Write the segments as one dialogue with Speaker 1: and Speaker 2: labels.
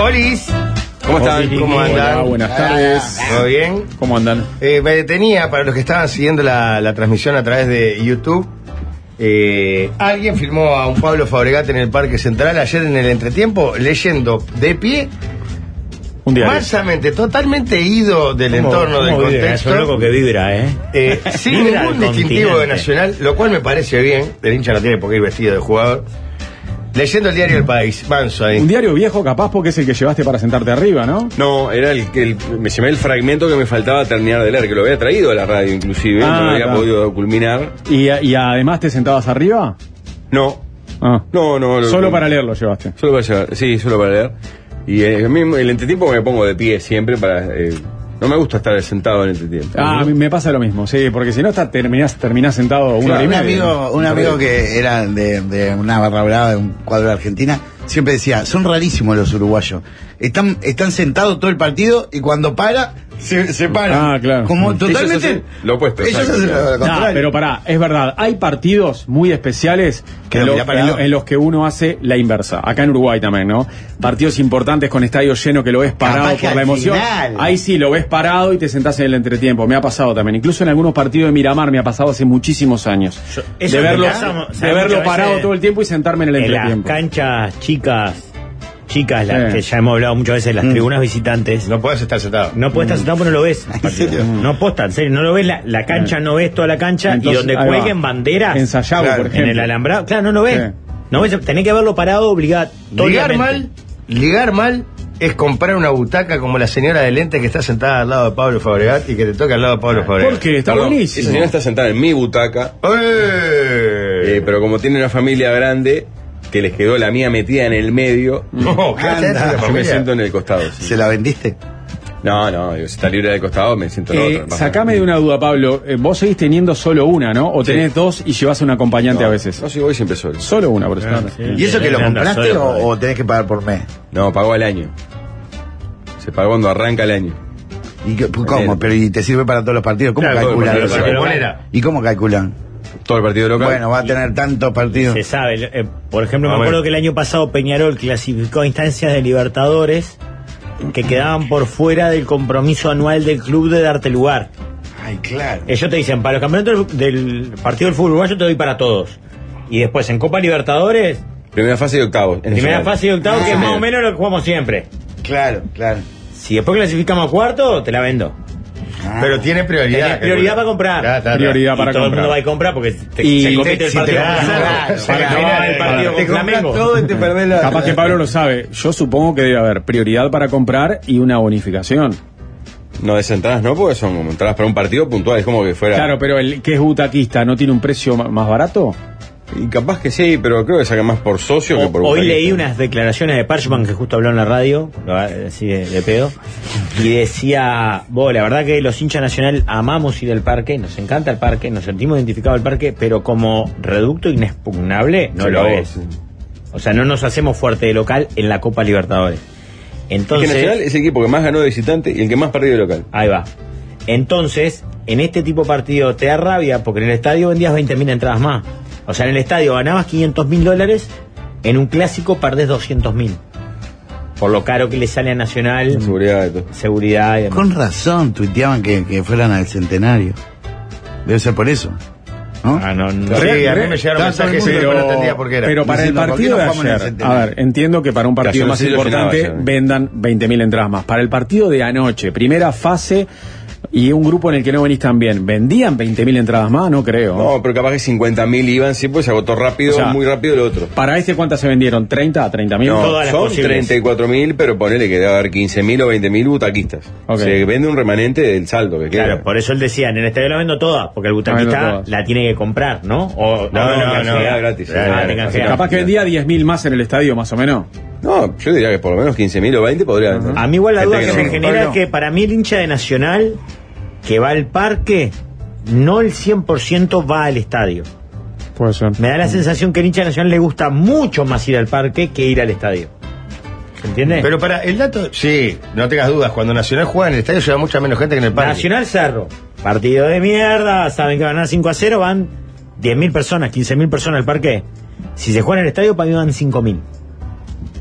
Speaker 1: Olis. ¿Cómo están? ¿Cómo andan?
Speaker 2: Hola, buenas tardes.
Speaker 1: ¿Todo bien?
Speaker 2: ¿Cómo andan?
Speaker 1: Me detenía, para los que estaban siguiendo la transmisión a través de YouTube, alguien filmó a un Pablo Fabregat en el Parque Central ayer en el entretiempo, leyendo de pie,
Speaker 2: Un diario.
Speaker 1: mansamente, totalmente ido del entorno, del contexto.
Speaker 3: Es un loco que vibra,
Speaker 1: Sin
Speaker 3: Vibra
Speaker 1: ningún
Speaker 3: el
Speaker 1: distintivo de
Speaker 3: continente.
Speaker 1: Nacional, lo cual me parece bien. El hincha no tiene por qué ir vestido de jugador. Leyendo el diario El País, manso ahí.
Speaker 2: Un diario viejo, capaz, porque es el que llevaste para sentarte arriba, ¿no?
Speaker 4: No, era me llamé el fragmento que me faltaba terminar de leer, que lo había traído a la radio inclusive, no lo había
Speaker 2: claro.
Speaker 4: podido culminar.
Speaker 2: ¿Y además te sentabas arriba?
Speaker 4: No,
Speaker 2: Ah.
Speaker 4: no.
Speaker 2: Solo para leerlo llevaste.
Speaker 4: Solo para llevar, sí, solo para leer. Y a mí el entretiempo me pongo de pie siempre para... no me gusta estar sentado en el entretiempo.
Speaker 2: A mí me pasa lo mismo, sí, porque si no terminás sentado una hora y media.
Speaker 5: Un amigo que era de una barra brava de un cuadro de Argentina, siempre decía, son rarísimos los uruguayos. Están sentados todo el partido y cuando para, se paran.
Speaker 2: Ah, claro.
Speaker 5: Como
Speaker 2: Ellos
Speaker 5: totalmente...
Speaker 4: hacen lo opuesto,
Speaker 5: Ellos
Speaker 4: exacto.
Speaker 5: hacen lo
Speaker 2: No,
Speaker 5: contrario.
Speaker 2: pero pará, es verdad, hay partidos muy especiales
Speaker 5: Que
Speaker 2: en,
Speaker 5: lo mirá parado.
Speaker 2: en los que uno hace la inversa. Acá en Uruguay también, ¿no? Partidos importantes con estadio lleno que lo ves parado
Speaker 5: Capaz que
Speaker 2: por la
Speaker 5: al
Speaker 2: emoción.
Speaker 5: final.
Speaker 2: Ahí sí, lo ves parado y te sentás en el entretiempo. Me ha pasado también. Incluso en algunos partidos de Miramar me ha pasado hace muchísimos años.
Speaker 3: eso
Speaker 2: De
Speaker 3: me
Speaker 2: verlo,
Speaker 3: pasa,
Speaker 2: de
Speaker 3: ¿sabes?
Speaker 2: verlo
Speaker 3: Muchas
Speaker 2: parado
Speaker 3: veces
Speaker 2: todo el tiempo y sentarme en el
Speaker 3: En las
Speaker 2: entretiempo.
Speaker 3: canchas chicas, las
Speaker 2: Sí.
Speaker 3: que ya hemos hablado muchas veces, las tribunas visitantes.
Speaker 1: No podés estar sentado.
Speaker 3: No puedes estar sentado porque no lo ves.
Speaker 5: ¿En serio?
Speaker 3: No posta, en serio, no lo ves la cancha, no ves toda la cancha.
Speaker 2: Entonces,
Speaker 3: y donde
Speaker 2: ahí va.
Speaker 3: cuelguen banderas
Speaker 2: En Sayago,
Speaker 1: Claro,
Speaker 2: por ejemplo.
Speaker 3: en el alambrado, claro, no lo ves.
Speaker 2: Sí.
Speaker 3: No ves, tenés que verlo parado obligatoriamente.
Speaker 1: Ligar mal es comprar una butaca como la señora de lente que está sentada al lado de Pablo Fabregat y que te toca al lado de Pablo Fabregat.
Speaker 2: Porque está
Speaker 4: Perdón,
Speaker 2: buenísimo.
Speaker 4: esa señora está sentada en mi butaca, pero como tiene una familia grande, que les quedó la mía metida en el medio,
Speaker 1: No, ¿qué haces?
Speaker 5: Anda,
Speaker 1: ¿La
Speaker 4: yo me
Speaker 1: familia?
Speaker 4: siento en el costado. Sí.
Speaker 5: ¿Se la vendiste?
Speaker 4: No, digo, si está libre del costado, me siento en la otra.
Speaker 2: Sacame de una duda, Pablo. Vos seguís teniendo solo una, ¿no? O tenés dos y llevas un acompañante a veces.
Speaker 4: No, sí, voy siempre solo.
Speaker 2: Solo una, por eso.
Speaker 5: ¿Y eso que lo
Speaker 3: Anda
Speaker 5: compraste
Speaker 3: solo, por ahí.
Speaker 5: o tenés que pagar por mes?
Speaker 4: No, pagó al año. Se pagó cuando arranca el año.
Speaker 5: ¿Cómo? Pero ¿y te sirve para todos los partidos? ¿Cómo
Speaker 4: Claro,
Speaker 5: calculan
Speaker 4: todo el
Speaker 5: eso?
Speaker 4: partido
Speaker 1: local.
Speaker 5: ¿Y cómo calculan?
Speaker 4: Todo el partido local.
Speaker 5: Bueno, va a tener tantos partidos.
Speaker 3: Se sabe. Por ejemplo, me
Speaker 1: A ver.
Speaker 3: acuerdo que el año pasado Peñarol clasificó a instancias de Libertadores que quedaban por fuera del compromiso anual del club de darte lugar.
Speaker 5: Ay, claro.
Speaker 3: Ellos te dicen, para los campeonatos del partido del fútbol uruguayo te doy para todos. Y después en Copa Libertadores,
Speaker 4: Primera fase de octavos. en
Speaker 3: primera
Speaker 4: Nacional.
Speaker 3: fase de octavo, que es más o menos lo que jugamos siempre.
Speaker 5: Claro.
Speaker 3: Si después clasificamos a cuarto, te la vendo.
Speaker 1: Pero tiene prioridad.
Speaker 3: Tenés prioridad para comprar.
Speaker 2: Prioridad
Speaker 3: Y
Speaker 2: para
Speaker 3: todo el
Speaker 2: comprar.
Speaker 3: mundo va a comprar porque
Speaker 2: Y
Speaker 3: se compite el
Speaker 5: si
Speaker 3: partido
Speaker 5: te-
Speaker 3: con Cerro,
Speaker 5: claro,
Speaker 3: se
Speaker 5: claro,
Speaker 3: termina el partido
Speaker 1: Te
Speaker 3: con
Speaker 1: compras
Speaker 3: Flamengo.
Speaker 1: todo y te perdés la...
Speaker 2: Capaz que Pablo lo sabe. Yo supongo que debe haber prioridad para comprar y una bonificación.
Speaker 4: No, de esas entradas no, porque son como entradas para un partido puntual. Es como que fuera.
Speaker 2: Claro, pero el que es butaquista, ¿no tiene un precio más barato?
Speaker 4: Y capaz que sí, pero creo que saca más por socio que por
Speaker 3: Hoy
Speaker 4: butaquista.
Speaker 3: leí unas declaraciones de Parchman que justo habló en la radio, así de pedo, y decía, la verdad que los hinchas nacional amamos ir al parque, nos encanta el parque, nos sentimos identificados al parque, pero como reducto inexpugnable no
Speaker 4: Sí,
Speaker 3: lo
Speaker 4: no,
Speaker 3: es.
Speaker 4: sí.
Speaker 3: O sea, no nos hacemos fuerte de local en la Copa Libertadores.
Speaker 4: Es que
Speaker 3: Entonces,
Speaker 4: Nacional es el equipo que más ganó de visitante y el que más perdió de local.
Speaker 3: ahí va. Entonces, en este tipo de partido te da rabia porque en el estadio vendías 20.000 entradas más. O sea, en el estadio ganabas $500.000, en un clásico perdés 200.000. Por lo caro que le sale a Nacional,
Speaker 4: Seguridad y todo.
Speaker 3: seguridad y demás.
Speaker 5: Con razón tuiteaban que fueran al centenario. Debe ser por eso, ¿no?
Speaker 3: Ah, no.
Speaker 1: Sí, a mí me llegaron
Speaker 5: Todo el
Speaker 1: mensajes
Speaker 5: mundo,
Speaker 1: pero no entendía por qué era.
Speaker 2: Pero para el
Speaker 5: Diciendo, ¿por qué
Speaker 2: partido
Speaker 5: no
Speaker 2: de
Speaker 5: jugamos en el
Speaker 2: ayer, a
Speaker 5: Centenario?
Speaker 2: ver, entiendo que para un partido
Speaker 4: Ayer
Speaker 2: más
Speaker 4: sí lo
Speaker 2: importante
Speaker 4: llenaba, ya.
Speaker 2: vendan 20.000 entradas más. Para el partido de anoche, primera fase y un grupo en el que no venís tan bien, ¿vendían 20.000 entradas más? No creo.
Speaker 4: No, pero capaz que 50.000 iban, sí, pues se agotó rápido,
Speaker 2: O sea,
Speaker 4: muy rápido el otro.
Speaker 2: ¿Para este cuántas se vendieron? ¿30 a 30.000?
Speaker 4: No,
Speaker 3: todas las
Speaker 4: son
Speaker 3: posibles.
Speaker 4: 34.000, pero ponele que debe haber 15.000 o 20.000 butaquistas.
Speaker 2: Ok.
Speaker 4: Se vende un remanente del saldo que queda.
Speaker 3: Claro, por eso él decía, en el estadio la vendo toda, porque el
Speaker 2: vendo
Speaker 3: butaquista
Speaker 2: todas.
Speaker 3: la tiene que comprar, ¿no? O
Speaker 4: canjea gratis.
Speaker 3: te canjea.
Speaker 2: Capaz que vendía 10.000 más en el estadio, más o menos.
Speaker 4: No, yo diría que por lo menos 15.000 o 20 podría vender.
Speaker 3: A mí igual la
Speaker 4: Gente
Speaker 3: duda que
Speaker 4: no-
Speaker 3: me genera es que para mí el hincha de Nacional que va al parque, no el 100% va al estadio.
Speaker 2: Puede ser.
Speaker 3: Me da la sensación que el hincha de Nacional le gusta mucho más ir al parque que ir al estadio. ¿Se entiende?
Speaker 1: Pero para el dato, sí, no tengas dudas, cuando Nacional juega en el estadio lleva mucha menos gente que en el parque.
Speaker 3: Nacional Cerro, partido de mierda, saben que van a ganar 5-0, van 10.000 personas, 15.000 personas al parque. Si se juega en el estadio, para mí van 5.000.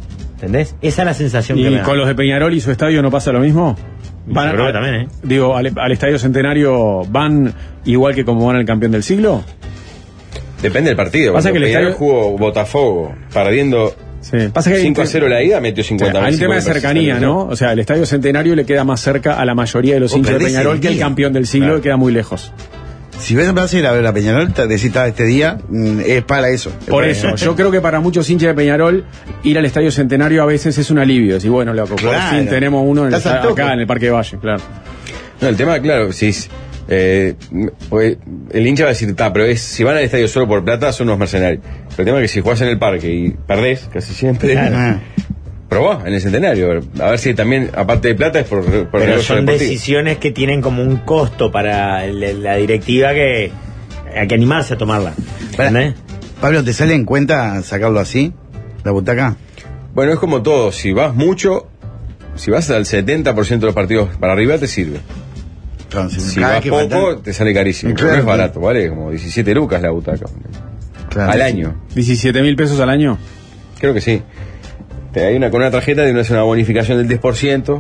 Speaker 3: ¿entendés? Esa es la sensación que me
Speaker 2: ¿Y
Speaker 3: da.
Speaker 2: con los de Peñarol y su estadio no pasa lo mismo?
Speaker 3: Yo creo que también, ¿eh?
Speaker 2: Digo, al Estadio Centenario van igual que como van al campeón del siglo.
Speaker 4: Depende del partido.
Speaker 2: Pasa
Speaker 4: Cuando
Speaker 2: que el
Speaker 4: Peñarol
Speaker 2: estadio-
Speaker 4: jugó Botafogo perdiendo
Speaker 2: Sí. Pasa que hay
Speaker 4: 5-0 la ida, metió 50.000.
Speaker 2: hay un tema de cercanía, ¿no? O sea, el Estadio Centenario le queda más cerca a la mayoría de los hinchas de
Speaker 5: perdés
Speaker 2: Peñarol
Speaker 5: el
Speaker 2: que el
Speaker 5: día.
Speaker 2: campeón del siglo, que queda muy lejos.
Speaker 5: Si ves vas a ir a ver a Peñarol, te decís, este día es para eso.
Speaker 2: Por eso, yo creo que para muchos hinchas de Peñarol, ir al Estadio Centenario a veces es un alivio. Decir, bueno, loco, por
Speaker 5: Claro.
Speaker 2: fin tenemos uno en el,
Speaker 5: Estás al toque.
Speaker 2: acá en el Parque de Valle, claro.
Speaker 4: No, el tema, claro, si es, porque el hincha va a decir, pero si van al estadio solo por plata, son unos mercenarios. Pero el tema es que si jugás en el parque y perdés, casi siempre, probá en el Centenario. A ver si también, aparte de plata, es por
Speaker 3: Pero
Speaker 4: negocio
Speaker 3: son
Speaker 4: deportivo.
Speaker 3: decisiones que tienen como un costo para la directiva que hay que animarse a tomarla. ¿Entendés?
Speaker 5: Pablo, ¿te sale en cuenta sacarlo así? ¿La butaca?
Speaker 4: Bueno, es como todo, si vas mucho, si vas al 70% de los partidos para arriba, te sirve.
Speaker 5: Entonces,
Speaker 4: Si
Speaker 5: cada
Speaker 4: vas
Speaker 5: que
Speaker 4: poco,
Speaker 5: faltan-
Speaker 4: te sale carísimo.
Speaker 5: Claro,
Speaker 4: No es
Speaker 5: claro.
Speaker 4: barato, vale como 17 lucas la butaca.
Speaker 5: Claro,
Speaker 4: al
Speaker 5: sí.
Speaker 4: año.
Speaker 2: 17.000 pesos al año.
Speaker 4: Creo que sí. Hay con una tarjeta de una bonificación del 10%,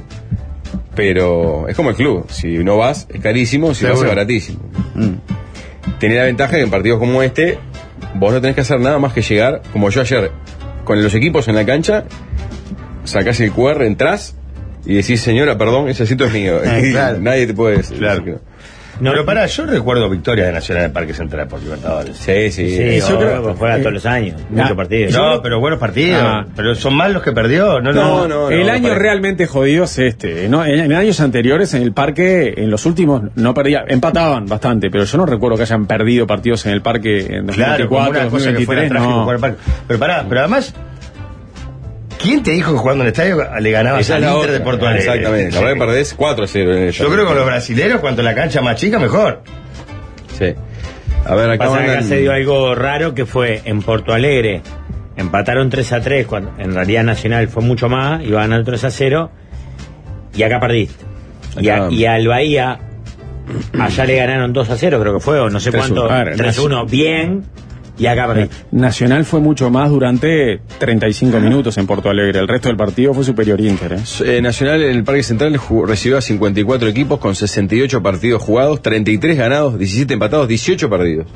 Speaker 4: pero es como el club. Si no vas, es carísimo, si vas, es
Speaker 5: Seguro.
Speaker 4: baratísimo.
Speaker 5: Mm.
Speaker 4: Tiene la ventaja que en partidos como este, vos no tenés que hacer nada más que llegar, como yo ayer, con los equipos en la cancha, sacás el QR, entrás y decís, señora, perdón, ese asiento es mío.
Speaker 5: Claro.
Speaker 4: Nadie te puede decir.
Speaker 1: Claro.
Speaker 4: que no.
Speaker 3: No,
Speaker 1: Pero pará, yo recuerdo victorias de Nacional en el Parque Central por Libertadores.
Speaker 4: Sí, sí.
Speaker 3: sí,
Speaker 2: yo creo-
Speaker 3: que juega todos los años, muchos partidos.
Speaker 1: No, pero buenos partidos.
Speaker 2: Ah.
Speaker 1: Pero son más los que perdió.
Speaker 4: No,
Speaker 2: el año
Speaker 4: parece.
Speaker 2: realmente jodido es este. ¿No? En años anteriores, en el parque, en los últimos, no perdía, empataban bastante, pero yo no recuerdo que hayan perdido partidos en el parque en 2024,
Speaker 1: Claro, como una cosa que fuera
Speaker 2: 2023.
Speaker 1: trágico
Speaker 2: No.
Speaker 1: jugar al Parque. Pero pará, pero además, ¿quién te dijo que jugando en el estadio le ganabas
Speaker 4: Esa
Speaker 1: al
Speaker 4: es la
Speaker 1: Inter de
Speaker 4: otra.
Speaker 1: Porto Alegre?
Speaker 4: Exactamente. La verdad que perdés 4-0 en el
Speaker 1: Yo creo que con los brasileños, cuanto la cancha más chica, mejor.
Speaker 4: Sí. A ver, acá
Speaker 3: Pasa que acá
Speaker 4: mandan-
Speaker 3: se dio algo raro que fue en Porto Alegre. Empataron 3-3, cuando en realidad Nacional fue mucho más, iba ganando 3-0, y acá perdiste.
Speaker 4: Acá-
Speaker 3: Y al Bahía, allá le ganaron 2-0, creo que fue, o no sé
Speaker 2: 3-1.
Speaker 3: cuánto,
Speaker 2: Claro,
Speaker 3: 3-1, bien, y acá perdiste.
Speaker 2: Nacional fue mucho más durante 35 minutos en Porto Alegre. El resto del partido fue superior Inter.
Speaker 4: Nacional en el Parque Central recibió a 54 equipos con 68 partidos jugados, 33 ganados, 17 empatados, 18 perdidos.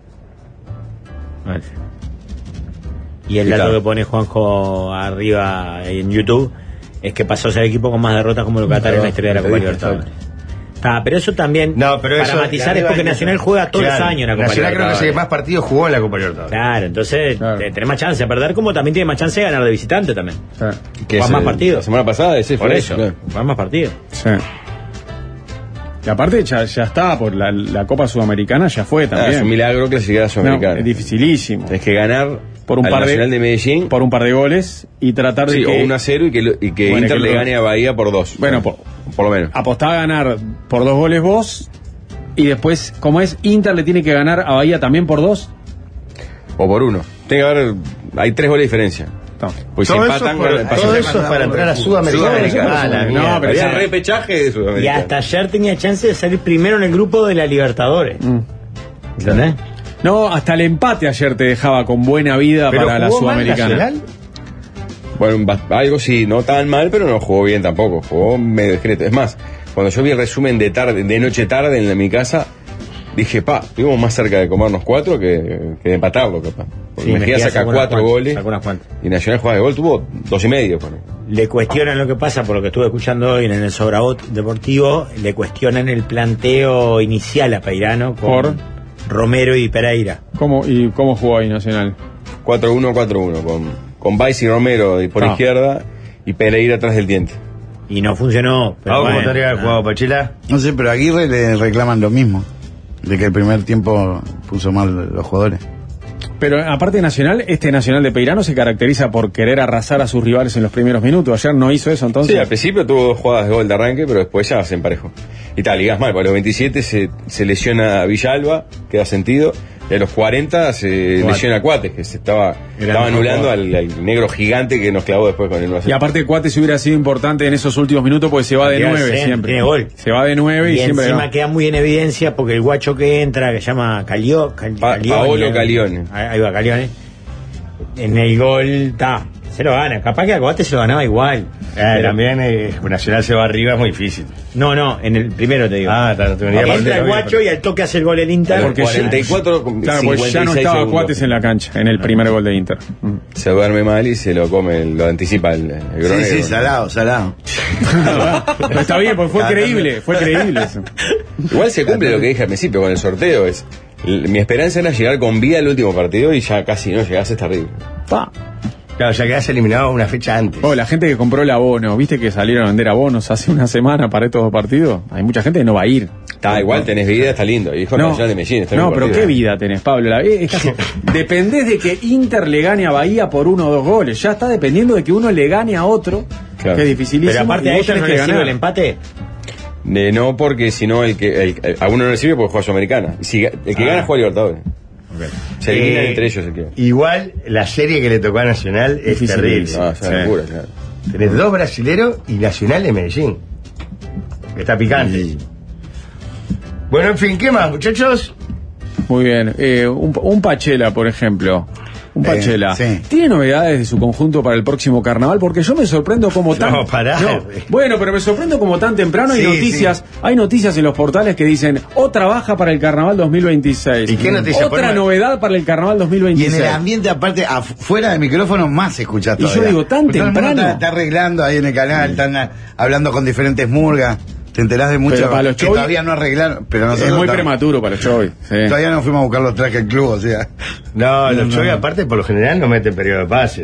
Speaker 3: Vale. Y el
Speaker 4: ¿Qué
Speaker 3: dato
Speaker 4: tal?
Speaker 3: que pone Juanjo arriba en YouTube es que pasó a ser el equipo con más derrotas como locatario en la historia de la Copa
Speaker 4: Te dije,
Speaker 3: Libertadores. Pero eso también,
Speaker 1: No, pero
Speaker 3: para
Speaker 1: eso,
Speaker 3: matizar, es porque Nacional juega todos los
Speaker 1: Claro,
Speaker 3: años en la Copa
Speaker 1: Nacional creo que
Speaker 3: Libertadores.
Speaker 1: es el que más partidos jugó en la Copa Libertadores.
Speaker 3: Claro, entonces
Speaker 2: Claro.
Speaker 3: tenés más chance de perder, como también tiene más chance de ganar de visitante también.
Speaker 4: Que
Speaker 3: Juegan
Speaker 4: es
Speaker 3: más
Speaker 4: el-
Speaker 3: partidos.
Speaker 4: La semana pasada ese
Speaker 3: Por
Speaker 4: fue
Speaker 3: eso,
Speaker 4: claro.
Speaker 3: juegan más partidos.
Speaker 2: Sí. Y aparte ya está, por la Copa Sudamericana ya fue
Speaker 4: Ah,
Speaker 2: también.
Speaker 4: es un milagro que se queda
Speaker 2: No,
Speaker 4: Sudamericana.
Speaker 2: es dificilísimo.
Speaker 4: Tenés que ganar
Speaker 2: Por un
Speaker 4: al
Speaker 2: par de-
Speaker 4: Nacional de Medellín.
Speaker 2: Por un par de goles y tratar de
Speaker 4: Sí,
Speaker 2: que...
Speaker 4: o 1-0 y que
Speaker 2: Bueno,
Speaker 4: Inter
Speaker 2: que
Speaker 4: le
Speaker 2: lo-
Speaker 4: gane a Bahía por 2.
Speaker 2: Bueno,
Speaker 4: por lo menos.
Speaker 2: apostá a ganar por 2 goles vos y después, como es, Inter le tiene que ganar a Bahía también por 2.
Speaker 4: O por 1. Tiene que haber. Hay 3 goles de diferencia.
Speaker 2: No.
Speaker 4: Pues si
Speaker 1: Todo eso,
Speaker 4: empatan,
Speaker 1: todo eso es para entrar a Sudamericana.
Speaker 4: Sudamericana.
Speaker 1: Ah, la
Speaker 2: No,
Speaker 1: mierda.
Speaker 2: pero
Speaker 4: Había
Speaker 2: ya-
Speaker 4: repechaje de
Speaker 3: Y
Speaker 4: Sudamericana.
Speaker 3: hasta ayer tenía chance de salir primero en el grupo de la Libertadores. ¿Entendés?
Speaker 2: No, hasta el empate ayer te dejaba con buena vida
Speaker 1: Pero
Speaker 2: para la
Speaker 1: jugó mal
Speaker 2: Sudamericana.
Speaker 1: Nacional.
Speaker 4: Bueno, algo sí, no tan mal, pero no jugó bien tampoco. Jugó medio discreto. Es más, cuando yo vi el resumen de noche tarde en mi casa, dije, estuvimos más cerca de comernos 4 que de empatarlo, capaz. Porque Mejía saca
Speaker 3: sacó unas
Speaker 4: 4
Speaker 3: cuantas,
Speaker 4: goles
Speaker 3: sacó unas cuantas.
Speaker 4: y Nacional juega de gol, tuvo 2,5. Bueno.
Speaker 3: Le cuestionan lo que pasa, por lo que estuve escuchando hoy en el Sobrabot Deportivo, le cuestionan el planteo inicial a Peirano con
Speaker 2: Por
Speaker 3: Romero y Pereira.
Speaker 2: ¿Cómo jugó ahí Nacional?
Speaker 4: 4-1-4-1, con Baez y Romero por
Speaker 2: Ah.
Speaker 4: izquierda y Pereira atrás del diente.
Speaker 3: Y no funcionó. Pero
Speaker 1: ¿Cómo
Speaker 3: bueno,
Speaker 1: tendría que haber jugado Pachila?
Speaker 5: No sé, pero a Aguirre le reclaman lo mismo. De que el primer tiempo puso mal los jugadores.
Speaker 2: Pero aparte de Nacional, este Nacional de Peirano se caracteriza por querer arrasar a sus rivales en los primeros minutos. Ayer no hizo eso, entonces.
Speaker 4: Sí, al principio tuvo 2 jugadas de gol de arranque, pero después ya se emparejó. Y tal, ligas mal, para los 27 se lesiona a Villalba, queda sentido, y a los 40 se lesiona a Cuates, que se estaba anulando al negro gigante que nos clavó después con el 1-0.
Speaker 2: Y aparte Cuates hubiera sido importante en esos últimos minutos porque se va de
Speaker 3: Tiene
Speaker 2: 9
Speaker 3: centro,
Speaker 2: siempre.
Speaker 3: tiene gol.
Speaker 2: Se va de 9 y,
Speaker 3: Y
Speaker 2: siempre
Speaker 3: encima
Speaker 2: va.
Speaker 3: queda muy en evidencia porque el guacho que entra, que se llama
Speaker 4: Paolo Calione.
Speaker 3: Ahí va, Calione. En el gol, Se lo gana. Capaz que a Combate se lo ganaba igual. Pero
Speaker 1: También Nacional se va arriba, es muy difícil.
Speaker 3: no, en el primero te digo.
Speaker 1: No te venía
Speaker 3: Entra el Guacho y al toque hace el gol el Inter.
Speaker 4: Porque 44 con
Speaker 2: Claro, pues ya no
Speaker 4: 56
Speaker 2: estaba
Speaker 4: segundos.
Speaker 2: Cuates en la cancha, en el primer gol de Inter.
Speaker 4: Se duerme mal y se lo come, lo anticipa el
Speaker 5: Sí,
Speaker 4: gronero.
Speaker 5: salado.
Speaker 2: Pero está bien, porque fue creíble eso.
Speaker 4: Igual se cumple lo que dije al principio con el sorteo. Mi esperanza era llegar con vida al último partido y ya casi no llegás, es terrible.
Speaker 2: Pa.
Speaker 1: Claro, ya quedás eliminado una fecha antes.
Speaker 2: La gente que compró el abono, ¿viste que salieron a vender abonos hace una semana para estos dos partidos? Hay mucha gente que no va a ir.
Speaker 4: Está igual, tenés vida, está lindo. Y dijo Nacional de Medellín. Está bien
Speaker 2: pero
Speaker 4: partido.
Speaker 2: qué vida tenés, Pablo. Es casi, dependés de que Inter le gane a Bahía por 1 o 2 goles. Ya está dependiendo de que uno le gane a otro,
Speaker 4: Claro.
Speaker 2: que es dificilísimo.
Speaker 3: Pero aparte
Speaker 2: y
Speaker 3: a
Speaker 2: vos
Speaker 3: ellos
Speaker 2: tenés
Speaker 3: no
Speaker 2: que
Speaker 3: les sirve
Speaker 2: ganar.
Speaker 3: el empate.
Speaker 4: No, porque si no, a uno no le sirve porque juega Sudamericana. Y si, el que gana juega Libertadores. Se eliminan entre ellos el que.
Speaker 1: Igual la serie que le tocó a Nacional es
Speaker 2: Difícil.
Speaker 1: terrible.
Speaker 4: No, es una locura, claro.
Speaker 1: Tenés 2 brasileros y Nacional de Medellín. Está picante. Bueno, en fin, ¿qué más, muchachos?
Speaker 2: Muy bien. Un Pachela, por ejemplo. Un Pachela.
Speaker 5: Sí.
Speaker 2: ¿Tiene novedades de su conjunto para el próximo carnaval? Porque yo me sorprendo como tan...
Speaker 1: No, pará.
Speaker 2: Bueno, pero me sorprendo como tan temprano. Hay
Speaker 5: Sí,
Speaker 2: noticias, hay noticias en los portales que dicen otra baja para el carnaval 2026.
Speaker 1: ¿Y qué noticia?
Speaker 2: Otra
Speaker 1: Ponme.
Speaker 2: novedad para el carnaval
Speaker 5: Y
Speaker 2: 2026.
Speaker 5: en el ambiente, aparte, fuera del micrófono, más se escucha
Speaker 2: Y yo
Speaker 5: todavía.
Speaker 2: digo, tan
Speaker 5: Porque todo el mundo
Speaker 2: temprano.
Speaker 5: está arreglando ahí en el canal, están hablando con diferentes murgas. Te enterás de mucho
Speaker 2: Pero para los
Speaker 5: que
Speaker 2: shows-
Speaker 5: todavía no arreglaron. Pero
Speaker 2: Es
Speaker 5: nosotros
Speaker 2: muy
Speaker 5: tam-
Speaker 2: prematuro para el show. Sí.
Speaker 5: Todavía no fuimos a buscar los trajes al club, o sea.
Speaker 1: No, los Choy aparte por lo general no meten periodo de pase.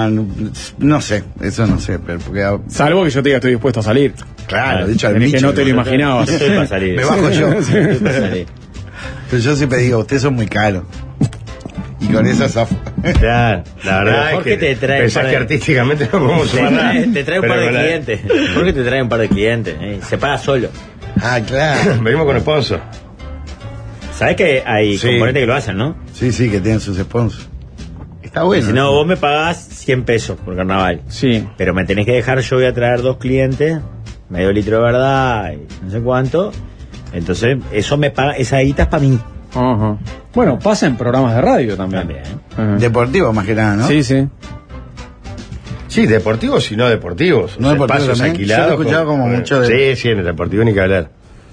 Speaker 5: No sé, eso no sé, pero porque
Speaker 2: Salvo que yo te diga estoy dispuesto a salir.
Speaker 5: claro, dicho al
Speaker 2: Tenés que
Speaker 5: bicho,
Speaker 2: no te lo imaginabas.
Speaker 3: Estoy para salir.
Speaker 5: Me bajo yo.
Speaker 3: Estoy para salir.
Speaker 5: Pero yo siempre digo, ustedes son muy caros. Y con esa zafo.
Speaker 1: Claro, la verdad
Speaker 3: Pero
Speaker 1: es
Speaker 3: Jorge
Speaker 1: que
Speaker 3: te trae
Speaker 1: pensás
Speaker 3: un par
Speaker 1: que
Speaker 3: de-
Speaker 1: artísticamente no podemos sumar nada.
Speaker 3: Te trae un
Speaker 1: Pero
Speaker 3: par de
Speaker 1: con la-
Speaker 3: clientes. ¿Por qué te trae un par de clientes? Se paga solo.
Speaker 5: Ah, claro.
Speaker 1: Venimos con sponsor.
Speaker 3: ¿Sabes que hay
Speaker 1: Sí.
Speaker 3: componentes que lo hacen, no?
Speaker 5: Sí, que tienen sus sponsors. Está bueno.
Speaker 3: Si no, vos me pagás 100 pesos por carnaval.
Speaker 2: Sí.
Speaker 3: Pero me tenés que dejar, yo voy a traer 2 clientes, medio litro de verdad y no sé cuánto. Entonces, eso me paga, esa guita es para mí.
Speaker 2: Ajá. Bueno, pasa en programas de radio también.
Speaker 3: También.
Speaker 2: Ajá.
Speaker 5: Deportivo más que nada, ¿no?
Speaker 2: Sí, sí.
Speaker 1: Sí, deportivos y no deportivos.
Speaker 5: No deportivos
Speaker 1: espacios
Speaker 5: también.
Speaker 1: alquilados.
Speaker 5: Yo lo he escuchado como mucho de-
Speaker 1: Sí, en el deportivo ni que hablar.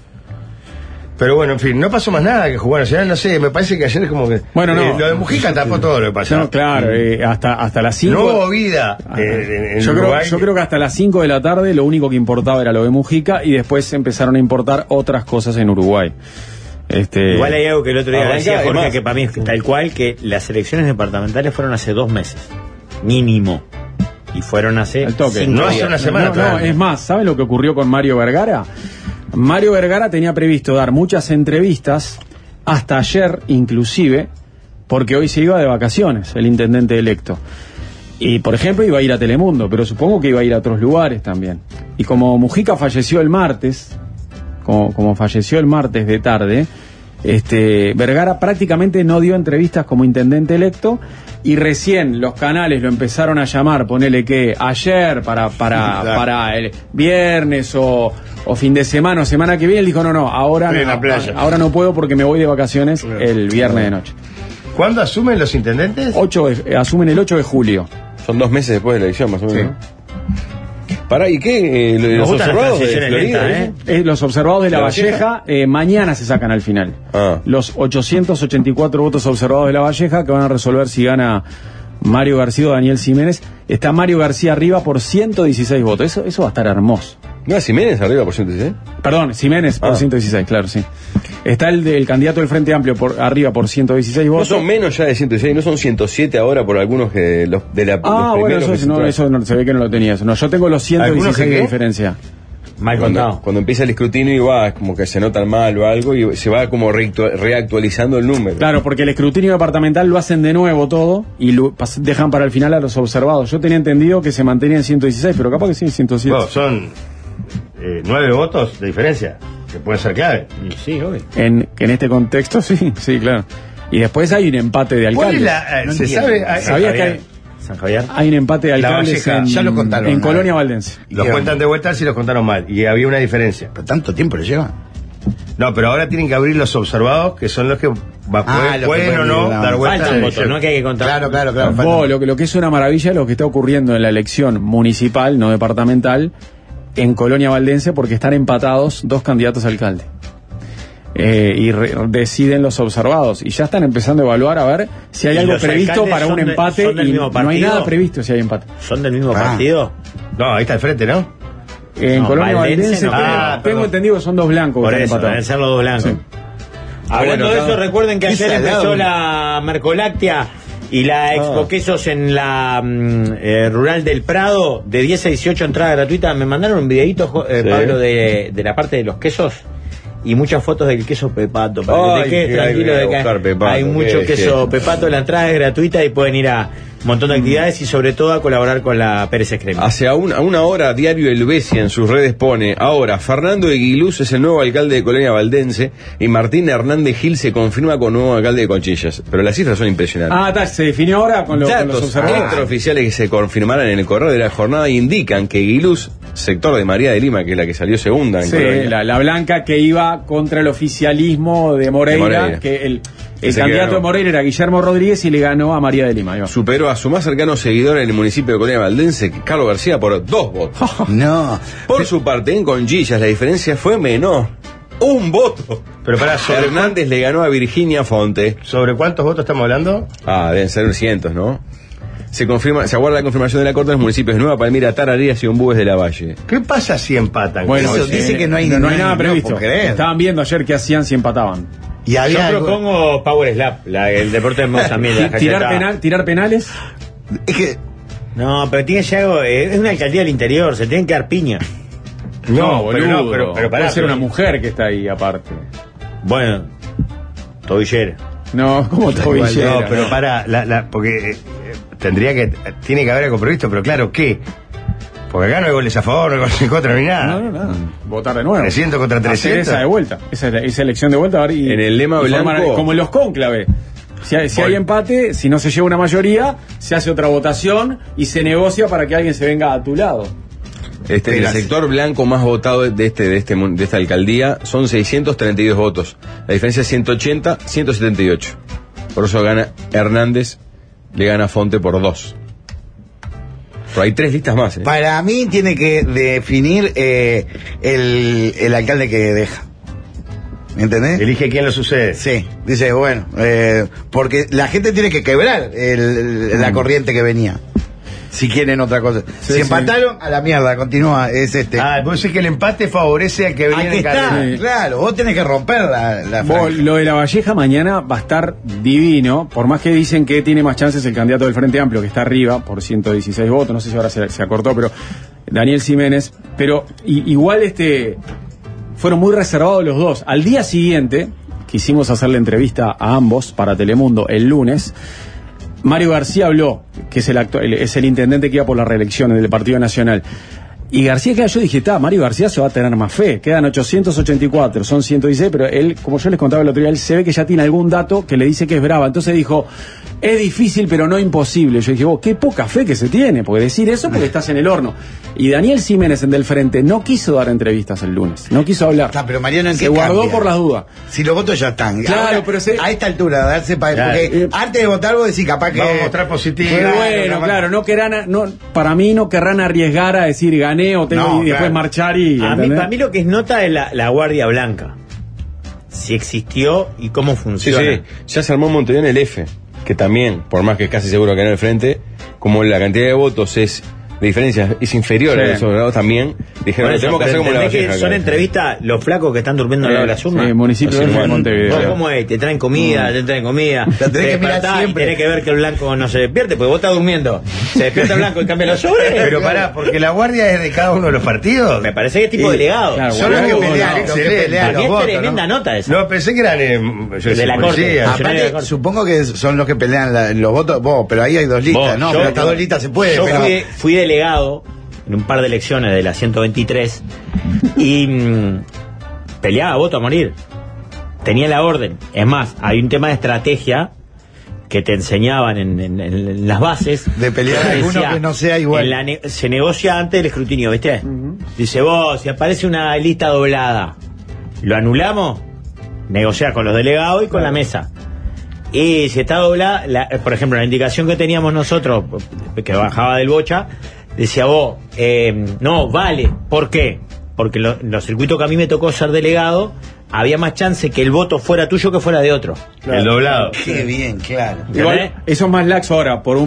Speaker 1: Pero bueno, en fin, no pasó más nada que jugar Nacional, no sé, me parece que ayer es como que...
Speaker 2: Bueno, no.
Speaker 1: Lo de Mujica tapó todo lo que pasó.
Speaker 2: No, claro, hasta las 5.
Speaker 1: No hubo vida en
Speaker 2: yo
Speaker 1: Uruguay.
Speaker 2: creo que hasta las 5 de la tarde lo único que importaba era lo de Mujica y después empezaron a importar otras cosas en Uruguay.
Speaker 3: Igual hay algo que el otro día
Speaker 4: Arranca,
Speaker 3: decía Jorge,
Speaker 4: además.
Speaker 3: que para mí es tal cual, que las elecciones departamentales fueron hace 2 meses. Mínimo. Y fueron hace
Speaker 2: Al toque.
Speaker 3: 5
Speaker 1: No
Speaker 3: días.
Speaker 1: hace una semana.
Speaker 2: No,
Speaker 1: todavía.
Speaker 2: es más, ¿sabe lo que ocurrió con Mario Vergara? Mario Vergara tenía previsto dar muchas entrevistas, hasta ayer inclusive, porque hoy se iba de vacaciones, el intendente electo. Y, por ejemplo, iba a ir a Telemundo, pero supongo que iba a ir a otros lugares también. Y como Mujica falleció el martes, como falleció el martes de tarde, Vergara prácticamente no dio entrevistas como intendente electo y recién los canales lo empezaron a llamar, ponele que ayer para el viernes o fin de semana o semana que viene, él dijo no, ahora
Speaker 1: Estoy en
Speaker 2: no,
Speaker 1: la playa.
Speaker 2: ahora no puedo porque me voy de vacaciones el viernes de noche.
Speaker 1: ¿Cuándo asumen los intendentes?
Speaker 2: Asumen el 8 de julio.
Speaker 4: Son 2 meses después de la elección, más o menos.
Speaker 2: Sí.
Speaker 4: ¿no? Pará, ¿y qué?
Speaker 3: Me
Speaker 4: ¿Los
Speaker 3: gustan las
Speaker 4: observados de
Speaker 3: transiciones
Speaker 4: Florida?
Speaker 3: lentas,
Speaker 2: Los observados de La
Speaker 4: ¿La
Speaker 2: Valleja mañana se sacan al final.
Speaker 4: Ah.
Speaker 2: Los 884 votos observados de La Valleja que van a resolver si gana Mario García o Daniel Ximénez. Está Mario García arriba por 116 votos. Eso va a estar hermoso.
Speaker 4: ¿No es Jiménez arriba por 116?
Speaker 2: Perdón, Ximénez por 116, claro, sí. Está el candidato del Frente Amplio arriba por 116
Speaker 4: No
Speaker 2: votos.
Speaker 4: son menos ya de 116, no son 107 ahora por algunos que los de la
Speaker 2: Ah,
Speaker 4: los
Speaker 2: bueno,
Speaker 4: primeros que
Speaker 2: eso no, se ve que no lo tenías. No, yo tengo los
Speaker 1: ¿Algunos
Speaker 2: 116
Speaker 1: que
Speaker 2: de
Speaker 1: qué?
Speaker 2: diferencia.
Speaker 3: Mal contado.
Speaker 4: cuando empieza el escrutinio y va como que se notan mal o algo y se va como reactualizando el número.
Speaker 2: Claro, porque el escrutinio departamental lo hacen de nuevo todo y dejan para el final a los observados. Yo tenía entendido que se mantenía en 116, pero capaz que sí, 107.
Speaker 1: No, son 9 votos de diferencia, que pueden ser clave.
Speaker 3: Y sí, obvio.
Speaker 2: En este contexto, sí, claro. Y después hay un empate de
Speaker 1: ¿Cuál es
Speaker 2: alcaldes.
Speaker 1: la...?
Speaker 5: No
Speaker 1: ¿Se
Speaker 5: entiendo.
Speaker 1: sabe?
Speaker 2: ¿Sabías que hay,
Speaker 3: San Javier.
Speaker 2: hay un empate de
Speaker 1: La
Speaker 2: alcaldes
Speaker 1: Valleja,
Speaker 5: ya lo contaron,
Speaker 2: en
Speaker 5: ¿no?
Speaker 2: Colonia Valdense?
Speaker 1: Los cuentan de vuelta si los contaron mal. Y había una diferencia.
Speaker 5: Pero tanto tiempo le lleva.
Speaker 1: No, pero ahora tienen que abrir los observados, que son los que pueden o no dar vuelta.
Speaker 3: Faltan votos, no que hay que contar.
Speaker 5: Claro.
Speaker 2: Vos, lo que es una maravilla es lo que está ocurriendo en la elección municipal, no departamental, en Colonia Valdense, porque están empatados 2 candidatos a alcalde. Deciden los observados y ya están empezando a evaluar a ver si hay algo previsto para un empate y no hay nada previsto si hay empate.
Speaker 3: ¿Son del mismo partido?
Speaker 1: No, ahí está el frente, ¿no?
Speaker 2: En Colonia Valdense
Speaker 3: no,
Speaker 2: tengo entendido que son 2 blancos.
Speaker 3: Por
Speaker 2: que
Speaker 3: eso,
Speaker 2: están
Speaker 3: deben
Speaker 2: empatados.
Speaker 3: ser los 2 blancos.
Speaker 2: Sí.
Speaker 3: Hablando de eso, recuerden que ayer empezó la Mercoláctea y la Expo Quesos en la Rural del Prado, de 10 a 18 entrada gratuita. Me mandaron un videíto, Pablo, de la parte de los quesos y muchas fotos del queso Pepato, para que te quedes tranquilo de que hay mucho queso Pepato. La entrada es gratuita y pueden ir a un montón de actividades y sobre todo a colaborar con la Pérez Excrema.
Speaker 4: Hace a una hora, Diario El Besia en sus redes pone: ahora Fernando Eguiluz es el nuevo alcalde de Colonia Valdense y Martín Hernández Gil se confirma como nuevo alcalde de Conchillas. Pero las cifras son impresionantes.
Speaker 2: Se definió ahora con los
Speaker 4: Datos
Speaker 2: observadores.
Speaker 4: extraoficiales que se confirmarán en el correo de la jornada indican que Eguiluz, sector de María de Lima, que es la que salió segunda en Colonia,
Speaker 2: la blanca que iba contra el oficialismo de Moreira, que el candidato de Moreira era Guillermo Rodríguez y le ganó a María de Lima.
Speaker 4: Superó a su más cercano seguidor en el municipio de Colonia Valdense, Carlos García, por 2 votos.
Speaker 5: No.
Speaker 4: Por su parte, en Conchillas la diferencia fue menor. 1 voto.
Speaker 1: Pero para
Speaker 4: Hernández le ganó a Virginia Fonte.
Speaker 1: ¿Sobre cuántos votos estamos hablando?
Speaker 4: Deben ser cientos, ¿no? Se aguarda la confirmación de la Corte de los municipios de Nueva Palmira, Tarareas y Ombúes de la Valle.
Speaker 1: ¿Qué pasa si empatan?
Speaker 2: Bueno,
Speaker 5: Eso dice que no hay
Speaker 2: nada previsto.
Speaker 5: puedo creer.
Speaker 2: Estaban viendo ayer qué hacían si empataban.
Speaker 5: Y
Speaker 3: Yo
Speaker 5: había algo-
Speaker 3: propongo Power Slap, el deporte de moda también. la cachetada.
Speaker 2: Tirar penales.
Speaker 5: Es que
Speaker 3: No, pero tiene ya algo, es una alcaldía del interior, se tienen que dar piña.
Speaker 2: No,
Speaker 1: pero
Speaker 2: boludo.
Speaker 1: no, pero pará,
Speaker 2: puede ser
Speaker 1: pero-
Speaker 2: una mujer que está ahí aparte.
Speaker 3: Bueno, tobillera.
Speaker 2: No, como tobillera.
Speaker 1: No, pero para, porque tiene que haber algo previsto, pero claro, ¿qué? Porque acá no hay goles a favor, no hay goles en contra, ni nada.
Speaker 2: No. Votar de nuevo.
Speaker 1: 300 contra
Speaker 2: Hacer
Speaker 1: 300.
Speaker 2: esa de vuelta. Esa elección de vuelta. A ver, y,
Speaker 4: En el lema
Speaker 2: y formar-
Speaker 4: blanco-
Speaker 2: como en los cónclaves. Si hay empate, si no se lleva una mayoría, se hace otra votación y se negocia para que alguien se venga a tu lado.
Speaker 4: El sector blanco más votado de esta alcaldía son 632 votos. La diferencia es 180, 178. Por eso gana Hernández, le gana Fonte por 2. Pero hay 3 listas más.
Speaker 5: para mí tiene que definir el alcalde que deja. ¿Me entendés?
Speaker 1: Elige quién lo sucede.
Speaker 5: Sí, dice, bueno, porque la gente tiene que quebrar la corriente que venía. Si quieren otra cosa.
Speaker 2: Sí,
Speaker 5: si empataron, a la mierda, continúa, es este.
Speaker 1: Vos decís que el empate favorece al que
Speaker 5: Aquí
Speaker 1: viene en
Speaker 5: está,
Speaker 1: carrera.
Speaker 2: Sí.
Speaker 5: claro, vos tenés que romper la
Speaker 2: Vos,
Speaker 5: franja.
Speaker 2: lo de la Valleja mañana va a estar divino, por más que dicen que tiene más chances el candidato del Frente Amplio, que está arriba por 116 votos, no sé si ahora se acortó, pero Daniel Ximénez, pero igual fueron muy reservados los dos. Al día siguiente, quisimos hacer la entrevista a ambos para Telemundo el lunes, Mario García habló, que es el intendente que iba por las reelecciones del Partido Nacional. Y García, claro, yo dije, Mario García se va a tener más fe. Quedan 884, son 116, pero él, como yo les contaba el otro día, él se ve que ya tiene algún dato que le dice que es brava. Entonces dijo, es difícil, pero no imposible. Yo dije, qué poca fe que se tiene, porque decir eso porque estás en el horno. Y Daniel Ximénez, en Del Frente, no quiso dar entrevistas el lunes, no quiso hablar.
Speaker 5: Pero Mariano, ¿en
Speaker 2: se
Speaker 5: qué
Speaker 2: guardó
Speaker 5: cambia?
Speaker 2: por las dudas.
Speaker 5: Si los votos ya están.
Speaker 2: Claro,
Speaker 5: Ahora,
Speaker 2: pero
Speaker 5: a esta altura, darse para.
Speaker 1: Claro.
Speaker 5: Porque antes de votar, vos decís capaz que.
Speaker 1: Vamos a mostrar positivo.
Speaker 2: Pero
Speaker 5: Claro,
Speaker 2: bueno,
Speaker 5: capaz-
Speaker 2: claro, para mí no querrán arriesgar a decir gané o tengo
Speaker 5: No,
Speaker 2: y después
Speaker 5: claro.
Speaker 2: marchar y.
Speaker 3: Para mí lo que es nota es la Guardia Blanca. Si existió y cómo
Speaker 4: Sí,
Speaker 3: funciona.
Speaker 4: sí. Ya se armó Montevideo en el F, que también, por más que es casi seguro que en el frente, como la cantidad de votos es de diferencia es inferior
Speaker 2: Sí.
Speaker 4: a los soberados también, dijeron,
Speaker 3: Por eso,
Speaker 4: tenemos que
Speaker 3: pero
Speaker 4: hacer como la
Speaker 3: entendés que
Speaker 4: Valleja
Speaker 3: son
Speaker 4: acá.
Speaker 3: entrevistas los flacos que están durmiendo al lado de las urnas.
Speaker 2: municipio
Speaker 4: Así
Speaker 2: de
Speaker 4: nomás.
Speaker 2: Montevideo.
Speaker 3: ¿Vos cómo es? Te traen comida, te traen comida.
Speaker 5: La tenés
Speaker 3: te
Speaker 5: que mirar
Speaker 3: despertás y
Speaker 5: siempre.
Speaker 3: tenés que ver que el blanco no se despierte, porque vos estás durmiendo. Se despierta el blanco y cambia los sobres.
Speaker 1: Pero pará, porque la guardia es de cada uno de los partidos.
Speaker 3: Me parece que es tipo delegado.
Speaker 2: claro,
Speaker 1: Son los que
Speaker 2: Bueno,
Speaker 1: pelean,
Speaker 2: no,
Speaker 1: excelente.
Speaker 5: pelean
Speaker 3: Para mí
Speaker 5: los
Speaker 3: es
Speaker 5: votos,
Speaker 3: tremenda nota esa.
Speaker 1: No, pensé que eran
Speaker 3: De la corte.
Speaker 1: policía.
Speaker 3: Funcionario de la
Speaker 5: Aparte,
Speaker 3: corte.
Speaker 5: supongo que son los que pelean los votos. Vos, pero ahí hay 2 listas.
Speaker 3: Vos,
Speaker 5: no,
Speaker 3: yo-
Speaker 5: pero hasta 2 listas se puede.
Speaker 3: Yo
Speaker 5: pero-
Speaker 3: fui delegado en un par de elecciones de la 123 y peleaba voto a morir. Tenía la orden. Es más, hay un tema de estrategia que te enseñaban en las bases.
Speaker 5: De pelear
Speaker 3: que
Speaker 5: alguno
Speaker 3: decía,
Speaker 5: que no sea igual.
Speaker 3: se negocia antes del escrutinio, ¿viste? Dice, vos, si aparece una lista doblada, lo anulamos, negociar con los delegados y con la mesa. Y si está doblada, por ejemplo, la indicación que teníamos nosotros, que bajaba del Bocha, decía vos, no, vale. ¿Por qué? Porque los circuitos que a mí me tocó ser delegado, había más chance que el voto fuera tuyo que fuera de otro.
Speaker 1: Claro. El doblado.
Speaker 5: Qué bien, claro.
Speaker 2: Igual, eso es más laxo ahora. Por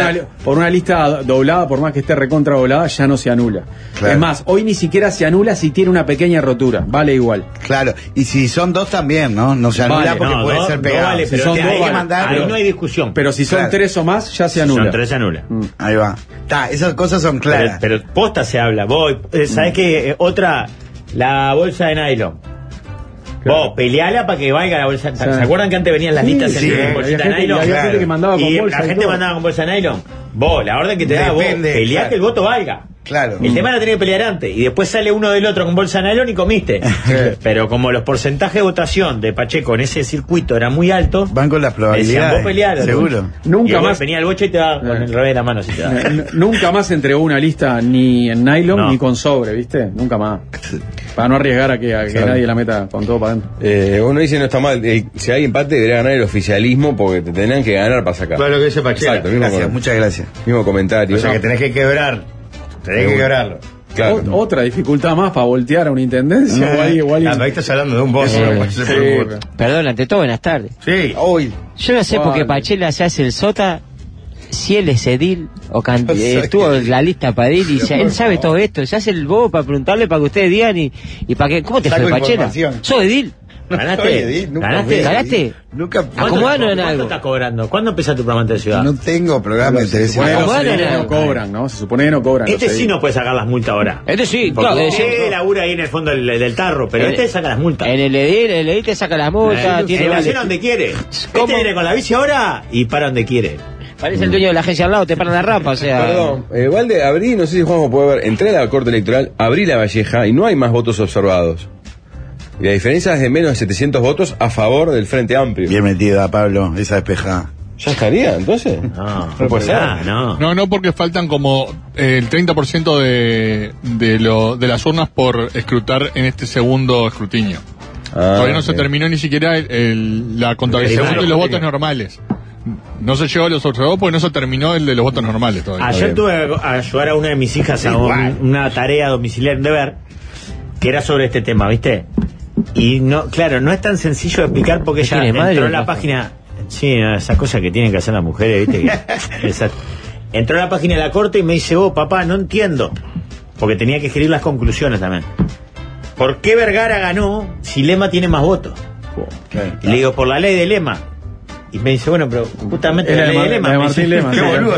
Speaker 2: una lista doblada, por más que esté recontra doblada, ya no se anula.
Speaker 5: Claro.
Speaker 2: Es más, hoy ni siquiera se anula si tiene una pequeña rotura. Vale igual.
Speaker 5: Claro, y si son 2 también, ¿no? No se anula
Speaker 2: Vale,
Speaker 5: porque puede ser pegado.
Speaker 3: vale,
Speaker 2: Si
Speaker 3: pero
Speaker 2: son
Speaker 3: hay
Speaker 2: dos,
Speaker 3: que
Speaker 2: vale.
Speaker 3: mandar, ahí no hay discusión.
Speaker 2: Pero si son
Speaker 5: Claro.
Speaker 2: 3 o más, ya se
Speaker 3: Si
Speaker 2: anula.
Speaker 3: son 3 se anula.
Speaker 5: Ahí va. Esas cosas son claras.
Speaker 3: Pero posta se habla. Vos, ¿sabés qué? Otra, la bolsa de nylon. Vos, peleala para que valga la bolsa. ¿Se acuerdan que antes venían las listas
Speaker 5: sí,
Speaker 3: en bolsita de nylon?
Speaker 2: había gente que mandaba con
Speaker 3: Y
Speaker 2: bolsa
Speaker 3: la
Speaker 2: y
Speaker 3: gente
Speaker 2: todo.
Speaker 3: mandaba con bolsa de nylon. Vos, la orden que te da, vos,
Speaker 5: Depende,
Speaker 3: peleá
Speaker 5: claro.
Speaker 3: que el voto valga.
Speaker 5: Claro.
Speaker 3: El tema la tenés que pelear antes. Y después sale uno del otro con bolsa de nylon y comiste. Pero como los porcentajes de votación de Pacheco en ese circuito eran muy altos,
Speaker 5: Van con las
Speaker 3: decían,
Speaker 5: probabilidades.
Speaker 3: vos pelealo.
Speaker 5: Seguro.
Speaker 2: Nunca
Speaker 3: Y vos
Speaker 2: más.
Speaker 3: venía el boche y te daba con el revés de la mano. Si te daba.
Speaker 2: Nunca más entregó una lista ni en nylon
Speaker 3: No.
Speaker 2: ni con sobre, ¿viste? Nunca más. Para no arriesgar a que
Speaker 4: Claro.
Speaker 2: nadie la meta con todo para adentro.
Speaker 4: Uno dice no está mal. Si hay empate, debería ganar el oficialismo porque te tendrán que ganar para sacar.
Speaker 1: Todo lo que dice Pachela.
Speaker 4: Exacto, mismo,
Speaker 5: Gracias, muchas gracias.
Speaker 4: mismo comentario.
Speaker 1: O sea que tenés que quebrar. Tenés que quebrarlo.
Speaker 4: Claro.
Speaker 2: Otra dificultad más para voltear a una intendencia o alguien.
Speaker 1: Ahí estás hablando de un boss. ¿no?
Speaker 2: Sí,
Speaker 6: Perdón, ante todo, buenas tardes.
Speaker 1: Sí.
Speaker 5: Hoy.
Speaker 6: Yo no sé por qué
Speaker 2: Vale.
Speaker 6: Pachela se hace el sota, si él es edil o estuvo en la lista para edil y él sabe todo esto. Se hace el bobo para preguntarle para que ustedes digan y para que. ¿Cómo te
Speaker 5: Saco
Speaker 6: fue, Pachela?
Speaker 5: información.
Speaker 6: ¿Sos edil?
Speaker 3: ¿Ganaste?
Speaker 5: Nunca
Speaker 3: ¿Ganaste?
Speaker 5: fui.
Speaker 6: ¿Ganaste?
Speaker 5: Nunca.
Speaker 6: Acomodanos en
Speaker 3: ¿Cuánto
Speaker 6: algo.
Speaker 3: estás cobrando? ¿Cuándo empieza tu programa de ciudad?
Speaker 5: No tengo programa de televisión.
Speaker 2: Bueno,
Speaker 6: Acomodalo
Speaker 2: se supone
Speaker 6: en
Speaker 2: que no
Speaker 6: algo.
Speaker 2: cobran, ¿no? Se supone que no cobran.
Speaker 3: Este
Speaker 2: los
Speaker 3: sí
Speaker 2: edil.
Speaker 3: no puede sacar las multas ahora.
Speaker 6: Este sí,
Speaker 3: Porque
Speaker 6: claro.
Speaker 3: usted labura ahí en el fondo del tarro, pero este saca las multas.
Speaker 6: En el edil te saca las multas, tiene
Speaker 3: Estaciona
Speaker 6: vale.
Speaker 3: donde quiere.
Speaker 6: ¿Cómo?
Speaker 3: Este viene con la bici ahora y para donde quiere.
Speaker 6: Parece el dueño de la agencia al lado, te paran la rampa, o sea.
Speaker 4: Perdón, Valde, abrí, no sé si Juanjo puede ver, entré a la Corte Electoral, abrí la Valleja y no hay más votos observados. Y la diferencia es de menos de 700 votos a favor del Frente Amplio.
Speaker 5: Bien metida, Pablo, esa despejada.
Speaker 4: ¿Ya estaría, entonces?
Speaker 3: No,
Speaker 4: No puede ser.
Speaker 3: No.
Speaker 7: No, porque faltan como el 30% de las urnas por escrutar en este segundo escrutinio. Todavía no se terminó ni siquiera la contabilización de los votos normales. No se llegó a los observados porque no se terminó el de los votos normales todavía.
Speaker 3: Ayer tuve a ayudar a una de mis hijas a una tarea domiciliaria, un deber, que era sobre este tema, ¿viste? Y no, claro, no es tan sencillo de explicar porque ella
Speaker 6: ¿Tiene madre
Speaker 3: entró
Speaker 6: o
Speaker 3: en la
Speaker 6: no?
Speaker 3: página. Sí, esas cosas que tienen que hacer las mujeres, ¿viste? Entró a la página de la corte y me dice, papá, no entiendo. Porque tenía que escribir las conclusiones también. ¿Por qué Vergara ganó si Lema tiene más votos? Y le digo, por la ley de Lema. Y me dice, bueno, pero justamente
Speaker 2: Es
Speaker 3: la ley de
Speaker 2: la
Speaker 3: Lema.
Speaker 2: de
Speaker 3: Me
Speaker 2: Martín
Speaker 3: dice,
Speaker 2: Lema.
Speaker 1: Qué
Speaker 2: sí.
Speaker 1: boludo.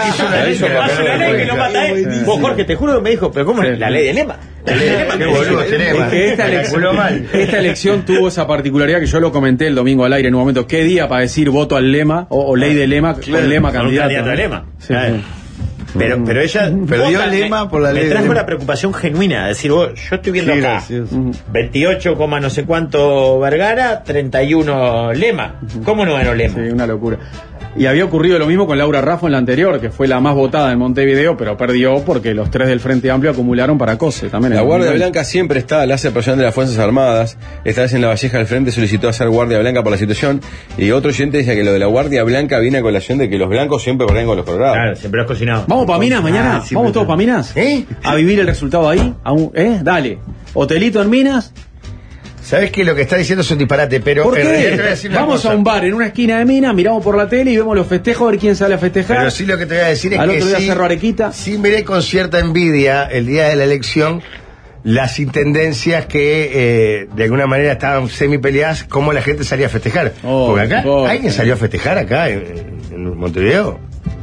Speaker 3: hace una ley que lo mata él. Vos, Jorge, te juro que me dijo, pero ¿cómo es? La ley de Lema. La ley de Lema.
Speaker 1: Qué boludo.
Speaker 2: Es que esta elección tuvo esa particularidad que yo lo comenté el domingo al aire en un momento. ¿Qué día para decir voto al Lema o ley de Lema con Lema
Speaker 3: Con un
Speaker 2: candidato?
Speaker 3: candidato a Lema.
Speaker 2: Sí,
Speaker 3: Claro.
Speaker 2: sí.
Speaker 3: Pero ella
Speaker 5: Perdió
Speaker 3: posta,
Speaker 5: Lema por la ley
Speaker 3: me
Speaker 5: de
Speaker 3: trajo
Speaker 5: Lema.
Speaker 3: la preocupación genuina, decir, vos, yo estoy viendo
Speaker 5: Qué
Speaker 3: acá
Speaker 5: gracioso.
Speaker 3: 28, no sé cuánto Vergara, 31 Lema. ¿Cómo no ganó Lema?
Speaker 2: Sí, una locura. Y había ocurrido lo mismo con Laura Raffo en la anterior, que fue la más votada en Montevideo, pero perdió porque los 3 del Frente Amplio acumularon para COSE también.
Speaker 4: La
Speaker 2: en
Speaker 4: Guardia
Speaker 2: 2020.
Speaker 4: Blanca siempre está al hace personal de las Fuerzas Armadas. Esta vez en la Valleja del Frente solicitó hacer Guardia Blanca por la situación. Y otro oyente dice que lo de la Guardia Blanca viene a colación de que los blancos siempre corren con los colorados.
Speaker 3: Claro, siempre lo has cocinado.
Speaker 2: ¿Vamos para Minas mañana?
Speaker 5: sí,
Speaker 2: ¿Vamos
Speaker 5: pero-
Speaker 2: todos para Minas? ¿A vivir el resultado ahí? Dale. ¿Hotelito en Minas?
Speaker 1: ¿Sabes que lo que está diciendo es un disparate? Pero
Speaker 2: ¿Por
Speaker 1: en realidad te voy a
Speaker 2: qué?
Speaker 1: decir una
Speaker 2: Vamos
Speaker 1: cosa.
Speaker 2: a un bar en una esquina de Minas, miramos por la tele y vemos los festejos, a ver quién sale a festejar.
Speaker 1: Pero sí lo que te voy a decir es
Speaker 2: Al
Speaker 1: que
Speaker 2: otro día
Speaker 1: sí,
Speaker 2: Cerro Arequita.
Speaker 1: sí miré con cierta envidia el día de la elección las intendencias que de alguna manera estaban semi peleadas, cómo la gente salía a festejar. Porque acá, ¿alguien salió a festejar acá en Montevideo?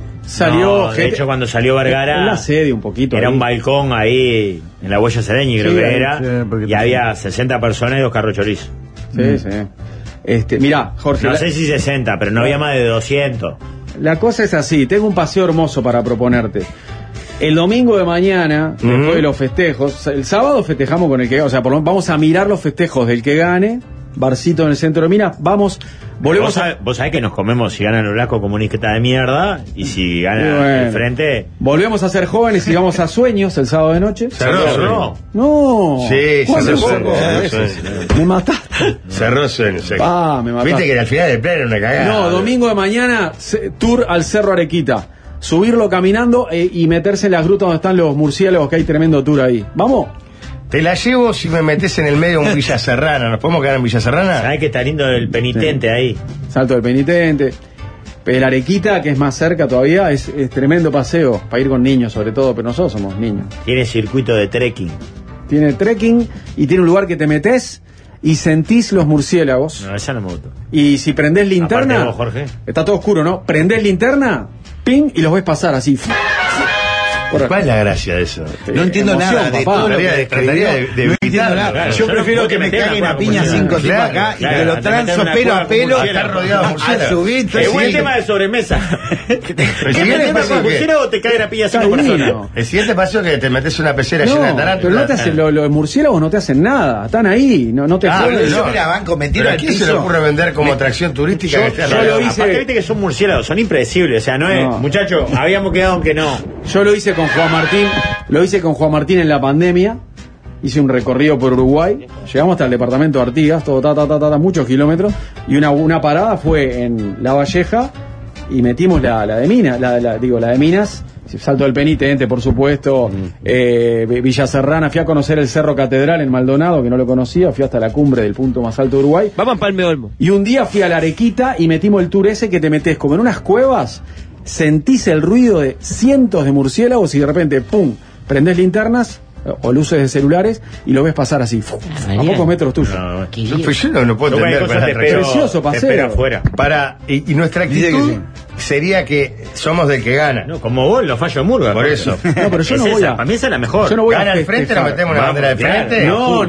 Speaker 2: Salió
Speaker 3: No, de
Speaker 2: gente-
Speaker 3: hecho, cuando salió
Speaker 2: en
Speaker 3: Vergara,
Speaker 2: la sede un poquito.
Speaker 3: era
Speaker 2: ahí.
Speaker 3: un balcón ahí en la Huella Sereñi, creo
Speaker 2: Sí,
Speaker 3: que
Speaker 2: ahí,
Speaker 3: era,
Speaker 5: sí, porque
Speaker 3: y
Speaker 5: te-
Speaker 3: había 60 personas y 2 carros chorizo.
Speaker 2: Sí, sí. Mirá, Jorge,
Speaker 3: No
Speaker 2: la,
Speaker 3: sé si 60, pero no había más de 200.
Speaker 2: la cosa es así. Tengo un paseo hermoso para proponerte. El domingo de mañana, después de los festejos, el sábado festejamos con el que, o sea, vamos a mirar los festejos del que gane barcito en el centro de Minas. Vamos, volvemos
Speaker 3: vos sabés que nos comemos si ganan los Blasco Comunista de mierda y si gana el Frente.
Speaker 2: Volvemos a ser jóvenes y vamos a Sueños el sábado de noche.
Speaker 3: Cerró.
Speaker 2: No.
Speaker 1: Sí, cerró.
Speaker 2: Me mataste.
Speaker 1: Cerró Sueños.
Speaker 2: Me mataste.
Speaker 1: Viste que al final del pleno era una cagada.
Speaker 2: No, domingo de mañana, tour al Cerro Arequita. Subirlo caminando y meterse en las grutas donde están los murciélagos, que hay tremendo tour ahí. ¿Vamos?
Speaker 1: Te la llevo si me metes en el medio de un Villa Serrana. ¿Nos podemos quedar en Villa Serrana?
Speaker 3: Sabés que está lindo el penitente ahí.
Speaker 2: Salto del penitente. El Arequita, que es más cerca todavía, es tremendo paseo para ir con niños, sobre todo, pero nosotros somos niños.
Speaker 3: Tiene circuito de trekking.
Speaker 2: Tiene trekking y tiene un lugar que te metes y sentís los murciélagos.
Speaker 3: No, esa no me gustó.
Speaker 2: Y si prendés linterna.
Speaker 3: Aparte vos, Jorge.
Speaker 2: Está todo oscuro, ¿no? Prendés linterna, ping, y los ves pasar así.
Speaker 1: ¿Cuál es la gracia de eso?
Speaker 5: No entiendo nada de todo lo que
Speaker 1: trataría de
Speaker 5: no entiendo nada.
Speaker 3: Claro,
Speaker 5: yo prefiero que me caguen a piña 5 tipos acá y que lo transo pelo a pelo
Speaker 1: estar rodeado de
Speaker 5: a
Speaker 1: murciélagos.
Speaker 5: subir.
Speaker 3: Es buen tema de sobremesa. ¿Qué tema con murciélago te caen a piña 5 personas?
Speaker 1: El siguiente paso es que te metes una pecera llena de tarántulas.
Speaker 2: Pero no te hacen, los murciélagos no te hacen nada. Están ahí, no te joden.
Speaker 5: Yo me la banco, me tiro al
Speaker 1: ¿Quién se le
Speaker 5: piso.
Speaker 1: ocurre vender como atracción turística?
Speaker 2: Yo lo hice.
Speaker 3: Aparte viste que son murciélagos, son impredecibles. O sea, no es, muchachos, habíamos quedado en que no.
Speaker 2: Yo lo hice con Juan Martín. Lo hice con Juan Martín en la pandemia. Hice un recorrido por Uruguay. Llegamos hasta el departamento de Artigas, todo muchos kilómetros. Y una parada fue en La Valleja y metimos la de Minas, la de Minas. Salto del Penitente, por supuesto. Villa Serrana. Fui a conocer el Cerro Catedral en Maldonado, que no lo conocía. Fui hasta la cumbre del punto más alto de Uruguay.
Speaker 6: Vamos a Palme Olmo.
Speaker 2: Y un día fui a la Arequita y metimos el tour ese que te metes como en unas cuevas. Sentís el ruido de cientos de murciélagos y de repente, ¡pum!, prendés linternas o luces de celulares y lo ves pasar así, a pocos metros tuyos.
Speaker 1: Yo no puedo entender.
Speaker 2: Precioso paseo.
Speaker 1: Y nuestra actitud sería que somos del que gana.
Speaker 3: No, como vos, los fallos de Murga.
Speaker 1: Por eso.
Speaker 2: No, pero yo no voy a.
Speaker 3: Para mí esa es la mejor.
Speaker 2: Yo no voy
Speaker 1: gana
Speaker 2: a
Speaker 1: al frente, nos metemos una bandera de frente.
Speaker 2: No.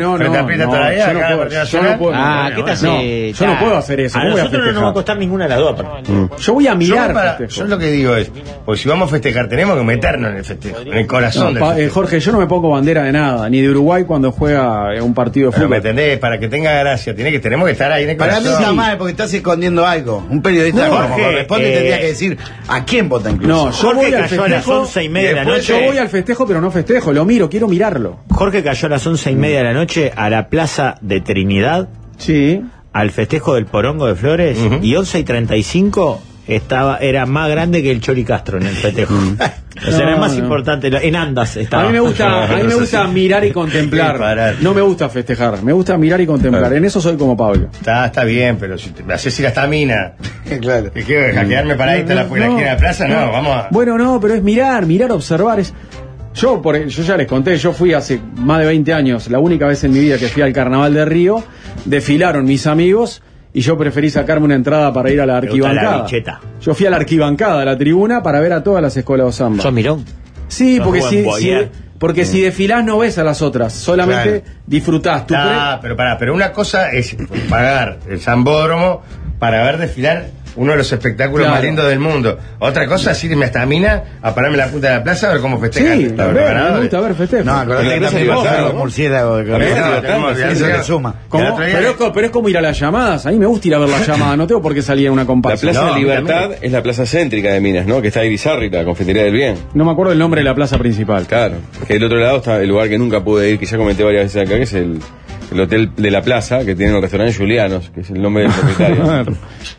Speaker 1: Yo no puedo.
Speaker 6: ¿Qué te hace?
Speaker 2: Yo no puedo hacer eso.
Speaker 3: A nosotros no nos va a costar ninguna de las dos.
Speaker 2: Yo voy a mirar.
Speaker 1: Yo lo que digo es, pues si vamos a festejar, tenemos que meternos en el festejo, en el corazón del festejo.
Speaker 2: Jorge, yo no me pongo bandera de nada, ni de Uruguay cuando juega un partido de fútbol.
Speaker 1: ¿Me entendés? Para que tenga gracia, tenemos que estar ahí en el corazón.
Speaker 5: Para mí está mal porque estás escondiendo algo. Un periodista como corresponde tendría que decir ¿a quién vota incluso?
Speaker 2: No, yo voy al festejo
Speaker 3: a las 11:30 de la noche.
Speaker 2: Yo voy al festejo, pero no festejo, lo miro, quiero mirarlo.
Speaker 3: Jorge cayó a las 11:30 de la noche a la Plaza de Trinidad.
Speaker 2: Sí.
Speaker 3: Al festejo del Porongo de Flores. Y 11:35 era más grande que el Chori Castro en el festejo. O sea, era más importante. En Andas estaba.
Speaker 2: A mí me gusta mirar y contemplar. No me gusta festejar, me gusta mirar y contemplar. En eso soy como Pablo.
Speaker 1: Está bien, pero si me haces ir hasta Mina.
Speaker 5: Claro.
Speaker 1: ¿Y qué? ¿Hackearme para ahí hasta la esquina de la plaza? No, vamos a.
Speaker 2: Bueno, no, pero es mirar, observar. Yo ya les conté, yo fui hace más de 20 años, la única vez en mi vida que fui al Carnaval de Río, desfilaron mis amigos y yo preferí sacarme una entrada para ir a la arquibancada. Yo fui a la arquibancada, a la tribuna, para ver a todas las escuelas de samba.
Speaker 6: ¿Sos mirón?
Speaker 2: Sí, porque si desfilás no ves a las otras, solamente disfrutás.
Speaker 1: Pero una cosa es pagar el Sambódromo para ver desfilar uno de los espectáculos más lindos del mundo. Otra cosa es irme hasta Mina a pararme en la punta de la plaza a ver cómo festejan.
Speaker 2: Sí, me gusta ver festejos.
Speaker 5: No, acordate que los murciélagos. Eso le suma.
Speaker 2: Pero es como ir a las llamadas. A mí me gusta ir a ver las llamadas. No tengo por qué salir a una comparsa.
Speaker 4: La Plaza de Libertad es la plaza céntrica de Minas, ¿no? Que está ahí Bizarri, la Confitería del Bien.
Speaker 2: No me acuerdo el nombre de la plaza principal.
Speaker 4: Claro. Que del otro lado está el lugar que nunca pude ir, que ya comenté varias veces acá, que es el hotel de la plaza, que tiene un restaurante Julianos, que es el nombre del propietario.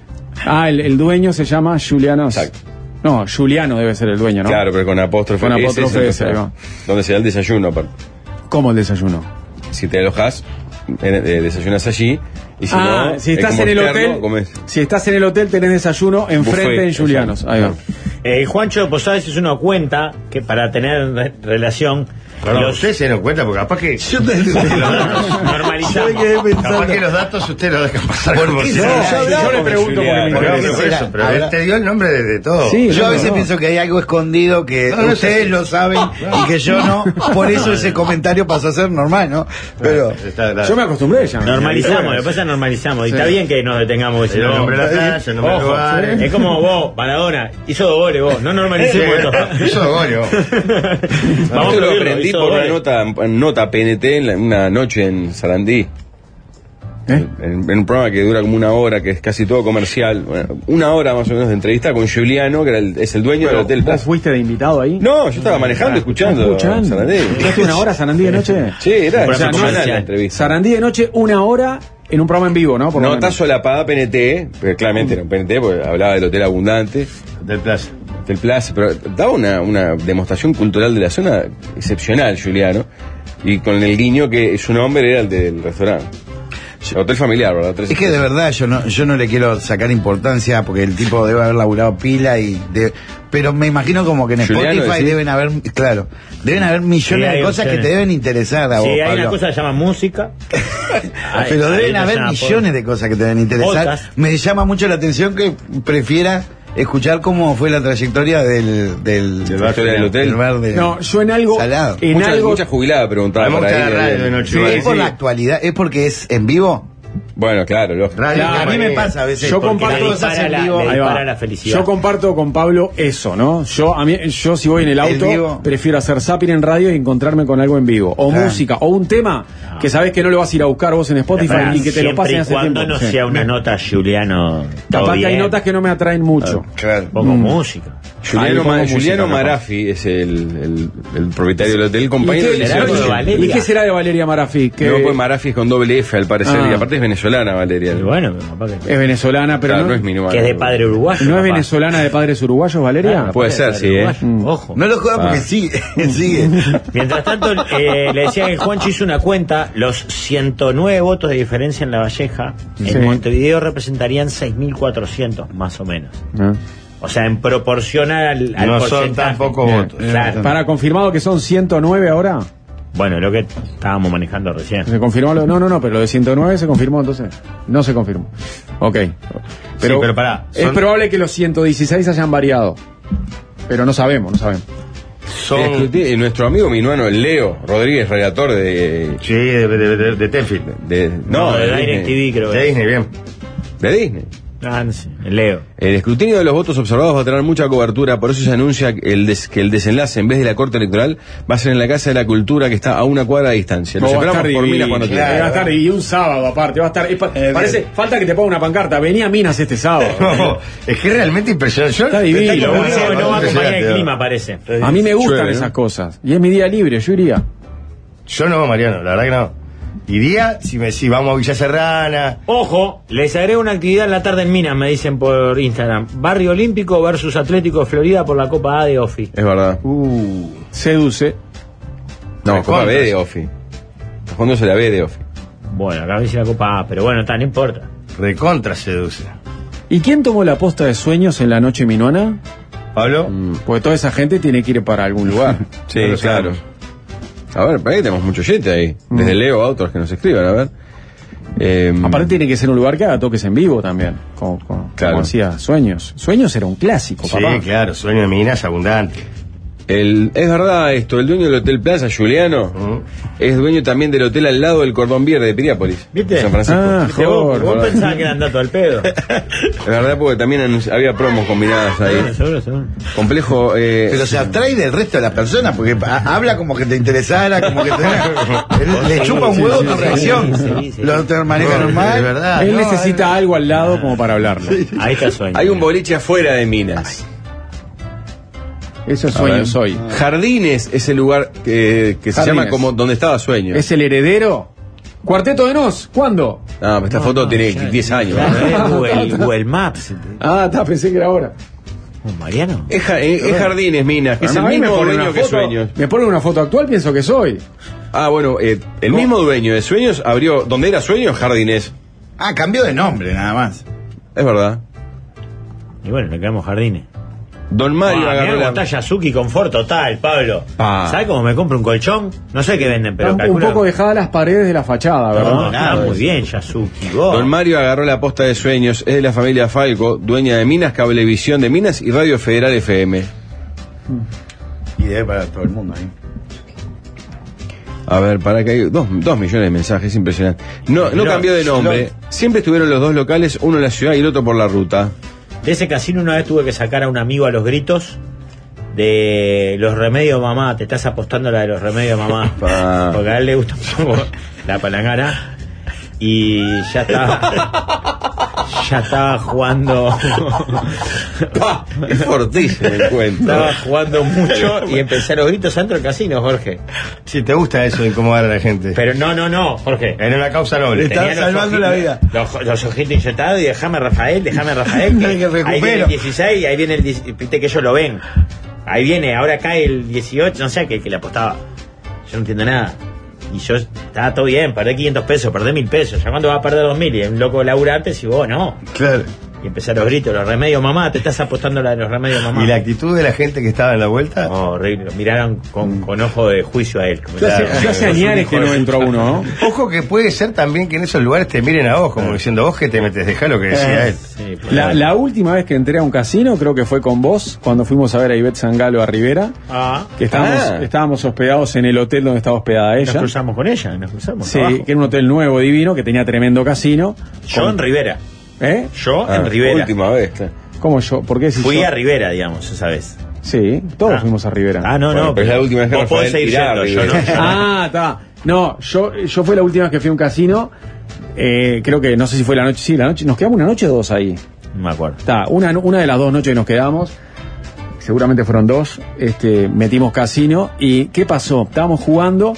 Speaker 2: El dueño se llama Julianos.
Speaker 4: Exacto.
Speaker 2: No, Juliano debe ser el dueño, ¿no?
Speaker 4: Claro, pero con apóstrofe.
Speaker 2: Con apóstrofe
Speaker 4: ese, donde se da el desayuno, aparte.
Speaker 2: ¿Cómo el desayuno?
Speaker 4: Si te alojas, desayunas allí. Y si no,
Speaker 2: si estás en el hotel, si estás en el hotel tenés desayuno enfrente en Julianos. Ahí va.
Speaker 3: Juancho de Posadas es una cuenta que para tener relación.
Speaker 1: Ustedes se dan cuenta porque capaz que
Speaker 5: yo te
Speaker 3: normalizamos.
Speaker 1: Capaz que los datos ustedes los dejan pasar por vos.
Speaker 2: Yo le pregunto
Speaker 1: pero él te dio el nombre de todo.
Speaker 5: Sí, yo a veces pienso que hay algo escondido que ustedes lo saben y que yo no. Por eso ese comentario pasó a ser normal, ¿no? Pero
Speaker 2: yo me acostumbré ya.
Speaker 3: Normalizamos, después ya normalizamos. Y está bien que nos detengamos.
Speaker 1: El nombre de la playa, el nombre del lugar.
Speaker 3: Es como vos, Maradona, hizo 2 goles vos. No normalicemos esto.
Speaker 1: Hizo 2 goles vos.
Speaker 4: Vamos a por una nota PNT en una noche en Sarandí. en un programa que dura como una hora, que es casi todo comercial, bueno, una hora más o menos de entrevista con Giuliano, que es el dueño del Hotel Plaza.
Speaker 2: ¿Fuiste de invitado ahí?
Speaker 4: No, yo estaba manejando, escuchando.
Speaker 2: ¿Sarandí? ¿Estás una hora Sarandí de noche?
Speaker 4: Sí, era
Speaker 3: comercial.
Speaker 4: la entrevista.
Speaker 2: Sarandí de noche, una hora en un programa en vivo, ¿no?
Speaker 4: No, está solapada PNT, pero claramente era un PNT, porque hablaba del Hotel Abundante.
Speaker 1: Del Plaza.
Speaker 4: Del Plaza, pero daba una demostración cultural de la zona excepcional, Giuliano, y con el guiño que su nombre era el del restaurante. Hotel familiar, ¿verdad?
Speaker 5: Es que de verdad yo no le quiero sacar importancia porque el tipo debe haber laburado pila pero me imagino como que en
Speaker 4: Giuliano,
Speaker 5: Spotify deben haber millones de cosas que te deben interesar a vos,
Speaker 3: Sí, hay
Speaker 5: Pablo.
Speaker 3: una cosa que se llama música.
Speaker 5: Pero deben haber
Speaker 3: una
Speaker 5: millones de cosas que te deben interesar.
Speaker 3: Podcast.
Speaker 5: Me llama mucho la atención que prefiera escuchar cómo fue la trayectoria del
Speaker 4: bar de
Speaker 2: No, yo en algo.
Speaker 5: Salado.
Speaker 2: En algo.
Speaker 4: Mucha jubilada preguntaba
Speaker 1: A mí me
Speaker 4: por
Speaker 1: gusta
Speaker 4: ahí.
Speaker 1: la radio de noche.
Speaker 2: Sí,
Speaker 5: ¿Es por la actualidad? ¿Es porque es en vivo?
Speaker 4: Bueno, claro, lógico.
Speaker 1: Radio
Speaker 5: A mí me pasa a veces.
Speaker 2: Yo
Speaker 5: porque
Speaker 2: comparto
Speaker 5: las cosas
Speaker 3: dispara
Speaker 5: en vivo.
Speaker 3: le
Speaker 2: Ahí va.
Speaker 3: dispara la felicidad.
Speaker 2: Yo comparto con Pablo eso, ¿no? Yo si voy en el auto,
Speaker 5: vivo.
Speaker 2: prefiero hacer zapping en radio y encontrarme con algo en vivo. O
Speaker 5: Claro.
Speaker 2: música, o un tema que sabes que no lo vas a ir a buscar vos en Spotify y que te lo pasen hace
Speaker 3: cuando
Speaker 2: tiempo.
Speaker 3: no
Speaker 2: Sí.
Speaker 3: sea una nota Giuliano. todo
Speaker 2: Capaz que hay
Speaker 3: bien.
Speaker 2: notas que no me atraen mucho.
Speaker 5: Claro.
Speaker 3: Pongo música.
Speaker 4: Giuliano,
Speaker 2: Ahí pongo música,
Speaker 4: Giuliano
Speaker 2: capaz.
Speaker 4: Marafi es el propietario del hotel, compañero
Speaker 2: ¿Y
Speaker 4: de
Speaker 2: qué,
Speaker 3: algo de
Speaker 4: liceo.
Speaker 3: Valeria?
Speaker 2: ¿Y qué será de Valeria Marafi? Que
Speaker 4: No, pues Marafi es con doble F al parecer,
Speaker 2: Ah.
Speaker 4: y aparte es venezolana, Valeria.
Speaker 3: Y bueno, capaz que,
Speaker 2: es venezolana, pero
Speaker 4: Claro,
Speaker 2: no,
Speaker 4: no es minimana.
Speaker 3: que es de padre uruguayo.
Speaker 2: ¿no es
Speaker 3: capaz.
Speaker 2: venezolana de padres uruguayos, Valeria?
Speaker 3: Claro,
Speaker 4: Puede
Speaker 3: capaz
Speaker 4: ser,
Speaker 3: de
Speaker 4: sí,
Speaker 3: padre
Speaker 4: ¿eh?
Speaker 3: uruguayo. Ojo.
Speaker 5: No lo jodas porque sigue.
Speaker 3: Mientras tanto, le decía que Juancho hizo una cuenta, los 109 votos de diferencia en La Valleja,
Speaker 2: Sí.
Speaker 3: en Montevideo representarían 6.400 más o menos.
Speaker 2: Ah.
Speaker 3: O sea, en proporción al
Speaker 1: No son
Speaker 3: porcentaje.
Speaker 1: tan pocos votos.
Speaker 3: Claro.
Speaker 2: Para confirmado que son 109 ahora.
Speaker 3: Bueno, lo que estábamos manejando recién.
Speaker 2: ¿Se confirmó? No, pero lo de 109 se confirmó entonces. No se confirmó. Ok.
Speaker 1: Pero pará,
Speaker 2: Es
Speaker 1: son-
Speaker 2: probable que los 116 hayan variado. Pero no sabemos.
Speaker 1: Son.
Speaker 4: Nuestro amigo minuano Leo Rodríguez, redactor de
Speaker 1: Sí, de Tenfield.
Speaker 3: No, de
Speaker 4: Disney.
Speaker 3: DirecTV creo
Speaker 1: De
Speaker 3: que.
Speaker 1: Disney, bien.
Speaker 4: De Disney.
Speaker 3: Ah, no sé, Leo.
Speaker 4: El escrutinio de los votos observados va a tener mucha cobertura, por eso se anuncia que el desenlace, en vez de la Corte Electoral, va a ser en la Casa de la Cultura, que está a una cuadra de distancia. Nos
Speaker 2: Va a
Speaker 4: esperamos
Speaker 2: estar
Speaker 4: por Minas
Speaker 2: divino.
Speaker 4: cuando
Speaker 2: Va
Speaker 4: quiera.
Speaker 2: a estar y un sábado aparte. Va a estar. Parece. Falta que te ponga una pancarta. Venía a Minas este sábado.
Speaker 1: No, es que es realmente impresionante.
Speaker 2: Está divino.
Speaker 3: No,
Speaker 2: Bueno,
Speaker 3: no va a acompañar el
Speaker 1: impresionante.
Speaker 3: clima, parece.
Speaker 2: A mí me gustan
Speaker 4: Llueve, ¿no?
Speaker 2: esas cosas. Y es mi día libre. Yo iría.
Speaker 1: Yo no, Mariano, la verdad que no. Iría si vamos a Villa Serrana.
Speaker 3: Ojo, les agrego una actividad en la tarde en Minas, me dicen por Instagram. Barrio Olímpico versus Atlético de Florida por la Copa A de Ofi.
Speaker 4: Es verdad.
Speaker 2: Seduce.
Speaker 4: No, Copa B de Ofi. Está jugándose la B de Ofi.
Speaker 3: Bueno, acá dice la Copa A, pero bueno, no importa.
Speaker 1: Recontra seduce.
Speaker 2: ¿Y quién tomó la posta de sueños en la noche minuana?
Speaker 1: ¿Pablo?
Speaker 2: Porque toda esa gente tiene que ir para algún lugar.
Speaker 4: Sí,
Speaker 1: No lo
Speaker 4: claro.
Speaker 1: sabemos.
Speaker 4: A ver, para ahí tenemos mucho gente ahí. Desde Leo a otros que nos escriban, a ver.
Speaker 2: Aparte tiene que ser un lugar que haga toques en vivo también. Como
Speaker 4: Claro.
Speaker 2: decía, Sueños. Sueños era un clásico,
Speaker 1: Sí,
Speaker 2: papá.
Speaker 1: claro, sueño de Minas abundante.
Speaker 4: Es verdad esto, el dueño del Hotel Plaza, Giuliano, es dueño también del hotel al lado del Cordón Verde de Piriápolis.
Speaker 3: ¿Viste?
Speaker 4: San Francisco.
Speaker 2: Ah,
Speaker 3: ¿Viste? Vos
Speaker 2: Jorge.
Speaker 3: pensabas que eran datos al pedo.
Speaker 4: Es verdad porque también había promos combinadas ahí.
Speaker 3: Seguro.
Speaker 4: Complejo.
Speaker 5: Pero se abstrae del resto de las personas porque habla como que te interesara, como que le chupa un huevo tu reacción.
Speaker 3: Sí.
Speaker 5: Lo te maneja
Speaker 1: Es
Speaker 5: normal.
Speaker 1: verdad.
Speaker 2: Él
Speaker 1: no,
Speaker 2: necesita algo al lado como para hablarlo.
Speaker 3: Ahí está el sueño.
Speaker 4: Hay un boliche afuera de Minas.
Speaker 2: Eso es
Speaker 4: A ver.
Speaker 2: Sueños hoy.
Speaker 4: Jardines es el lugar que se
Speaker 2: Jardines.
Speaker 4: llama como donde estaba Sueño.
Speaker 2: ¿Es el heredero? ¿Cuarteto de Nos? ¿Cuándo?
Speaker 4: Ah, esta foto tiene 10 años.
Speaker 3: Claro, es Google Maps.
Speaker 2: Ah, pensé que era ahora.
Speaker 3: Mariano.
Speaker 4: Es Jardines, Minas, que es el
Speaker 2: A mí
Speaker 4: mismo
Speaker 2: ponen
Speaker 4: dueño
Speaker 2: una
Speaker 4: que
Speaker 2: foto-
Speaker 4: Sueños.
Speaker 2: Me ponen una foto actual, pienso que soy.
Speaker 4: Ah, bueno, el mismo dueño de Sueños abrió, donde era Sueños, Jardines.
Speaker 5: Ah, cambió de nombre nada más.
Speaker 4: Es verdad.
Speaker 3: Y bueno, le quedamos jardines.
Speaker 4: Don Mario
Speaker 3: Mirá
Speaker 4: agarró
Speaker 3: cómo
Speaker 4: la...
Speaker 3: está Yasuki Confort total, Pablo.
Speaker 4: Pa.
Speaker 3: ¿Sabes cómo me compro un colchón? No sé qué venden, pero
Speaker 2: Están un
Speaker 3: calcula-
Speaker 2: poco dejadas las paredes de la fachada, ¿verdad?
Speaker 3: No, nada, muy bien, Yasuki. Vos.
Speaker 4: Don Mario agarró la posta de Sueños, es de la familia Falco, dueña de Minas, Cablevisión de Minas y Radio Federal FM.
Speaker 5: Y debe para todo el mundo ahí.
Speaker 4: A ver, para que hay 2 millones de mensajes, impresionante. No cambió de nombre, siempre estuvieron los dos locales, uno en la ciudad y el otro por la ruta.
Speaker 3: De ese casino una vez tuve que sacar a un amigo a los gritos de los remedios mamá. Te estás apostando a la de los remedios mamá.
Speaker 4: Pa.
Speaker 3: Porque a él le gusta un poco la palangana. y ya estaba jugando.
Speaker 4: Es fortísimo el cuento.
Speaker 3: Estaba jugando mucho y empecé a los gritos adentro del casino, Jorge.
Speaker 1: Si te gusta eso de incomodar a la gente.
Speaker 3: Pero no, Jorge.
Speaker 1: Era una causa noble.
Speaker 5: Está
Speaker 3: Tenía
Speaker 5: salvando la vida.
Speaker 3: Los ojitos inyectados y déjame Rafael.
Speaker 5: Que
Speaker 3: Ahí viene el 16 y ahí viene el 16. Viste que ellos lo ven. Ahí viene, ahora cae el 18, no sé, que le apostaba. Yo no entiendo nada. Y yo, estaba todo bien, perdí 500 pesos, perdí 1000 pesos. Ya cuando va a perder 2000 y es un loco laburante, si vos no.
Speaker 5: Claro.
Speaker 3: Y empecé a los gritos, los remedios mamá, te estás apostando la de los remedios mamá.
Speaker 1: ¿Y la actitud de la gente que estaba en la vuelta?
Speaker 3: No, horrible, lo miraron con ojo de juicio a él.
Speaker 2: Ya hace años que no entró uno, ¿no?
Speaker 1: Ojo que puede ser también que en esos lugares te miren a vos, como diciendo vos que te metes, dejá lo que decía él.
Speaker 3: Sí,
Speaker 2: La última vez que entré a un casino creo que fue con vos, cuando fuimos a ver a Ivette Sangalo a Rivera, que estábamos hospedados en el hotel donde estaba hospedada ella.
Speaker 3: Nos cruzamos con ella,
Speaker 2: Sí,
Speaker 3: abajo.
Speaker 2: que era un hotel nuevo, divino, que tenía tremendo casino.
Speaker 3: Yo en Rivera. Yo en
Speaker 4: La
Speaker 3: Rivera.
Speaker 4: última vez, claro.
Speaker 2: ¿Cómo yo? ¿Por qué si
Speaker 3: Fui
Speaker 2: yo?
Speaker 3: a Rivera, digamos, esa vez.
Speaker 2: Sí, todos fuimos a Rivera.
Speaker 3: No,
Speaker 4: Bueno, pero es la última vez que
Speaker 3: vos podés
Speaker 4: Rafael
Speaker 3: seguir
Speaker 4: irá a
Speaker 3: yendo, yo no.
Speaker 2: Ah, está. No, yo fue la última vez que fui a un casino. Creo que, no sé si fue la noche. Sí, la noche. Nos quedamos una noche o dos ahí.
Speaker 3: No me acuerdo.
Speaker 2: Está, una de las 2 noches que nos quedamos. Seguramente fueron 2. Metimos casino. ¿Y qué pasó? Estábamos jugando.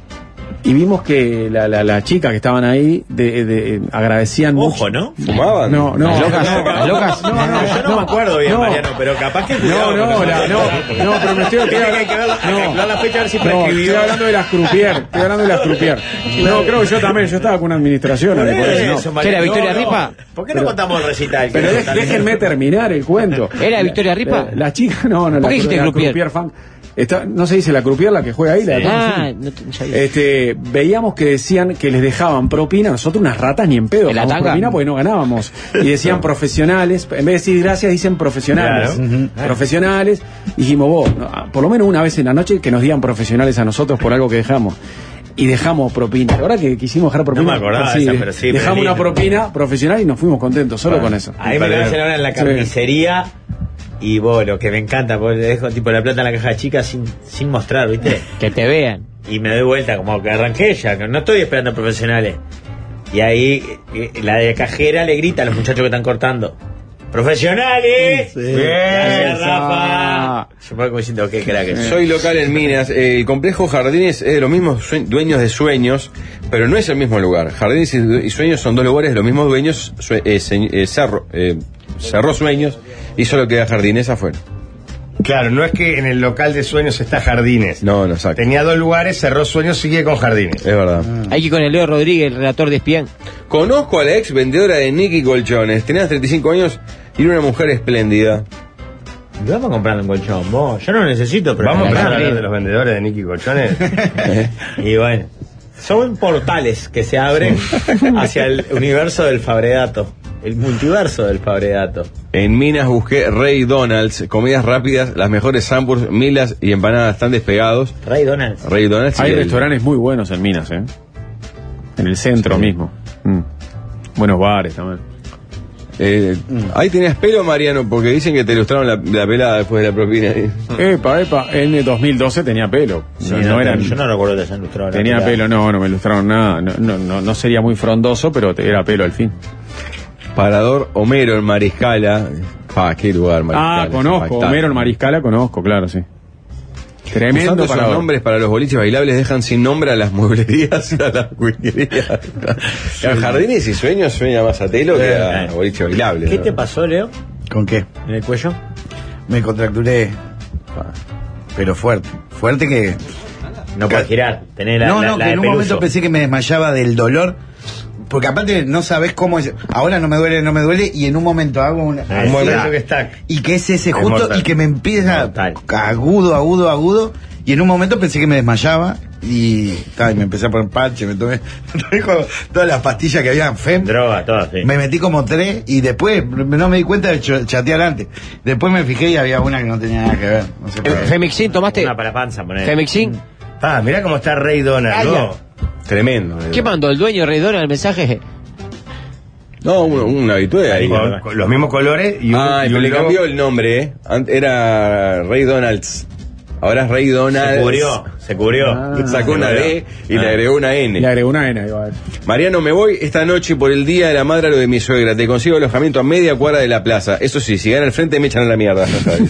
Speaker 2: Y vimos que la chica que estaban ahí agradecían
Speaker 3: Ojo,
Speaker 2: mucho.
Speaker 3: ¿no?
Speaker 4: ¿Fumaban?
Speaker 2: No.
Speaker 6: Las locas.
Speaker 3: Yo no me acuerdo bien, Mariano, pero capaz que cuidado.
Speaker 2: No, pero me estoy
Speaker 3: Hay que ver la fecha a ver si
Speaker 2: estoy
Speaker 3: prescribió.
Speaker 2: hablando de las croupier. No, creo que yo también, yo estaba con una administración.
Speaker 3: Por
Speaker 2: por eso, no.
Speaker 3: eso,
Speaker 6: ¿Qué era, Victoria
Speaker 3: no.
Speaker 6: Ripa?
Speaker 3: ¿Por qué no contamos el recital?
Speaker 2: Pero déjenme terminar el cuento.
Speaker 6: ¿Era Victoria Ripa?
Speaker 2: La chica, no,
Speaker 6: ¿Por
Speaker 2: la
Speaker 6: qué dijiste croupier?
Speaker 2: croupier fan. No se dice la croupier, la que juega ahí.
Speaker 6: No sabía.
Speaker 2: Veíamos que decían que les dejaban propina, nosotros unas ratas ni en pedo,
Speaker 6: ¿En la
Speaker 2: damos
Speaker 6: tanga?
Speaker 2: propina porque no ganábamos. Y decían profesionales, en vez de decir gracias dicen profesionales.
Speaker 1: Claro.
Speaker 2: Profesionales. Dijimos, vos, por lo menos una vez en la noche que nos digan profesionales a nosotros por algo que dejamos. Y dejamos propina. La verdad que quisimos dejar propina.
Speaker 3: No me acordaba de esa, pero sí,
Speaker 2: dejamos
Speaker 3: pero
Speaker 2: una
Speaker 3: lindo.
Speaker 2: propina profesional y nos fuimos contentos, solo con eso.
Speaker 3: Ahí me lo hacen ahora en la carnicería. Y vos, lo que me encanta, porque le dejo tipo la plata en la caja chica sin mostrar, ¿viste?
Speaker 6: Que te vean.
Speaker 3: Y me doy vuelta, como que arranqué ya, que no estoy esperando profesionales. Y ahí la de cajera le grita a los muchachos que están cortando: ¡profesionales!
Speaker 5: Sí.
Speaker 3: Gracias,
Speaker 2: Esa.
Speaker 3: Rafa. Yo me voy como diciendo, qué crack.
Speaker 4: Soy local en Minas. El complejo Jardines es de los mismos dueños de Sueños, pero no es el mismo lugar. Jardines y Sueños son dos lugares de los mismos dueños. Cerró Sueños y solo queda Jardines afuera.
Speaker 1: Claro, no es que en el local de Sueños está Jardines.
Speaker 4: No, exacto.
Speaker 1: Tenía 2 lugares, cerró Sueños, sigue con Jardines.
Speaker 4: Es verdad.
Speaker 6: Hay que ir con el Leo Rodríguez, el relator de Espián.
Speaker 4: Conozco a la ex vendedora de Nicky Colchones. Tenía 35 años y era una mujer espléndida.
Speaker 3: Vamos comprando un colchón, vos. Yo no lo necesito, pero
Speaker 1: Vamos a
Speaker 3: me
Speaker 1: empezar a
Speaker 3: encanta.
Speaker 1: hablar de los vendedores de Nicky Colchones.
Speaker 3: Y bueno, son portales que se abren hacia el universo del Fabredato, el multiverso del Fabredato.
Speaker 4: En Minas busqué Ray Donald's, comidas rápidas, las mejores samburs, milas y empanadas están despegados.
Speaker 3: Ray Donald's.
Speaker 4: Ray Donald's.
Speaker 2: Hay
Speaker 4: y el-
Speaker 2: restaurantes muy buenos en Minas, En el centro mismo. Buenos bares también.
Speaker 4: Ahí tenías pelo, Mariano, porque dicen que te ilustraron la pelada después de la propina.
Speaker 2: Epa, en el 2012 tenía pelo.
Speaker 3: Sí,
Speaker 2: no eran,
Speaker 3: yo no recuerdo que se han ilustrado.
Speaker 2: tenía pelo, no me ilustraron nada. No sería muy frondoso, pero era pelo al fin.
Speaker 4: Parador Homero en Mariscala. Qué lugar, Mariscala.
Speaker 2: Conozco,
Speaker 4: Impactante.
Speaker 2: Homero en Mariscala, conozco, claro, sí. Tremendo
Speaker 4: Usando esos
Speaker 2: parador.
Speaker 4: nombres para los boliches bailables dejan sin nombre a las mueblerías y a las cuiquerías. A Jardines y Sueños sueña más a telo que a boliche bailable.
Speaker 3: ¿Qué
Speaker 4: ¿no?
Speaker 3: te pasó, Leo?
Speaker 5: ¿Con qué?
Speaker 3: ¿En el cuello?
Speaker 5: Me contracturé. Pero fuerte que...
Speaker 3: No puedes girar. Tenés la
Speaker 5: que en
Speaker 3: de
Speaker 5: un
Speaker 3: Peluso.
Speaker 5: momento pensé que me desmayaba del dolor. Porque aparte no sabes cómo es. Ahora no me duele y en un momento hago un
Speaker 1: movimiento que está.
Speaker 5: y que es ese
Speaker 1: Es
Speaker 5: justo
Speaker 1: mortal.
Speaker 5: y que me empieza
Speaker 3: Mortal.
Speaker 5: agudo y en un momento pensé que me desmayaba y me empecé a poner parche, me tomé todas las pastillas que había, FEM,
Speaker 3: Droga, todas, sí.
Speaker 5: me metí como 3 y después no me di cuenta de chatear antes. Después me fijé y había una que no tenía nada que ver. No sé por qué.
Speaker 6: Femixin, ¿tomaste?
Speaker 3: Una para la panza, poner.
Speaker 6: Femixin.
Speaker 1: Mirá cómo está Ray Donald, ¿no?
Speaker 4: Tremendo.
Speaker 6: ¿Qué mandó el dueño Rey Donald el mensaje?
Speaker 4: No, un habitué ahí.
Speaker 1: Con los mismos colores y un, y
Speaker 4: Pero
Speaker 1: un
Speaker 4: le
Speaker 1: logo.
Speaker 4: cambió el nombre, Era Ray Donald's. Ahora es Rey Donald.
Speaker 3: Se cubrió.
Speaker 4: Sacó una D y le agregó una N.
Speaker 2: Le agregó una N.
Speaker 4: Mariano, me voy esta noche por el día de la madre a lo de mi suegra. Te consigo alojamiento a media cuadra de la plaza. Eso sí, si gana al frente me echan a la mierda.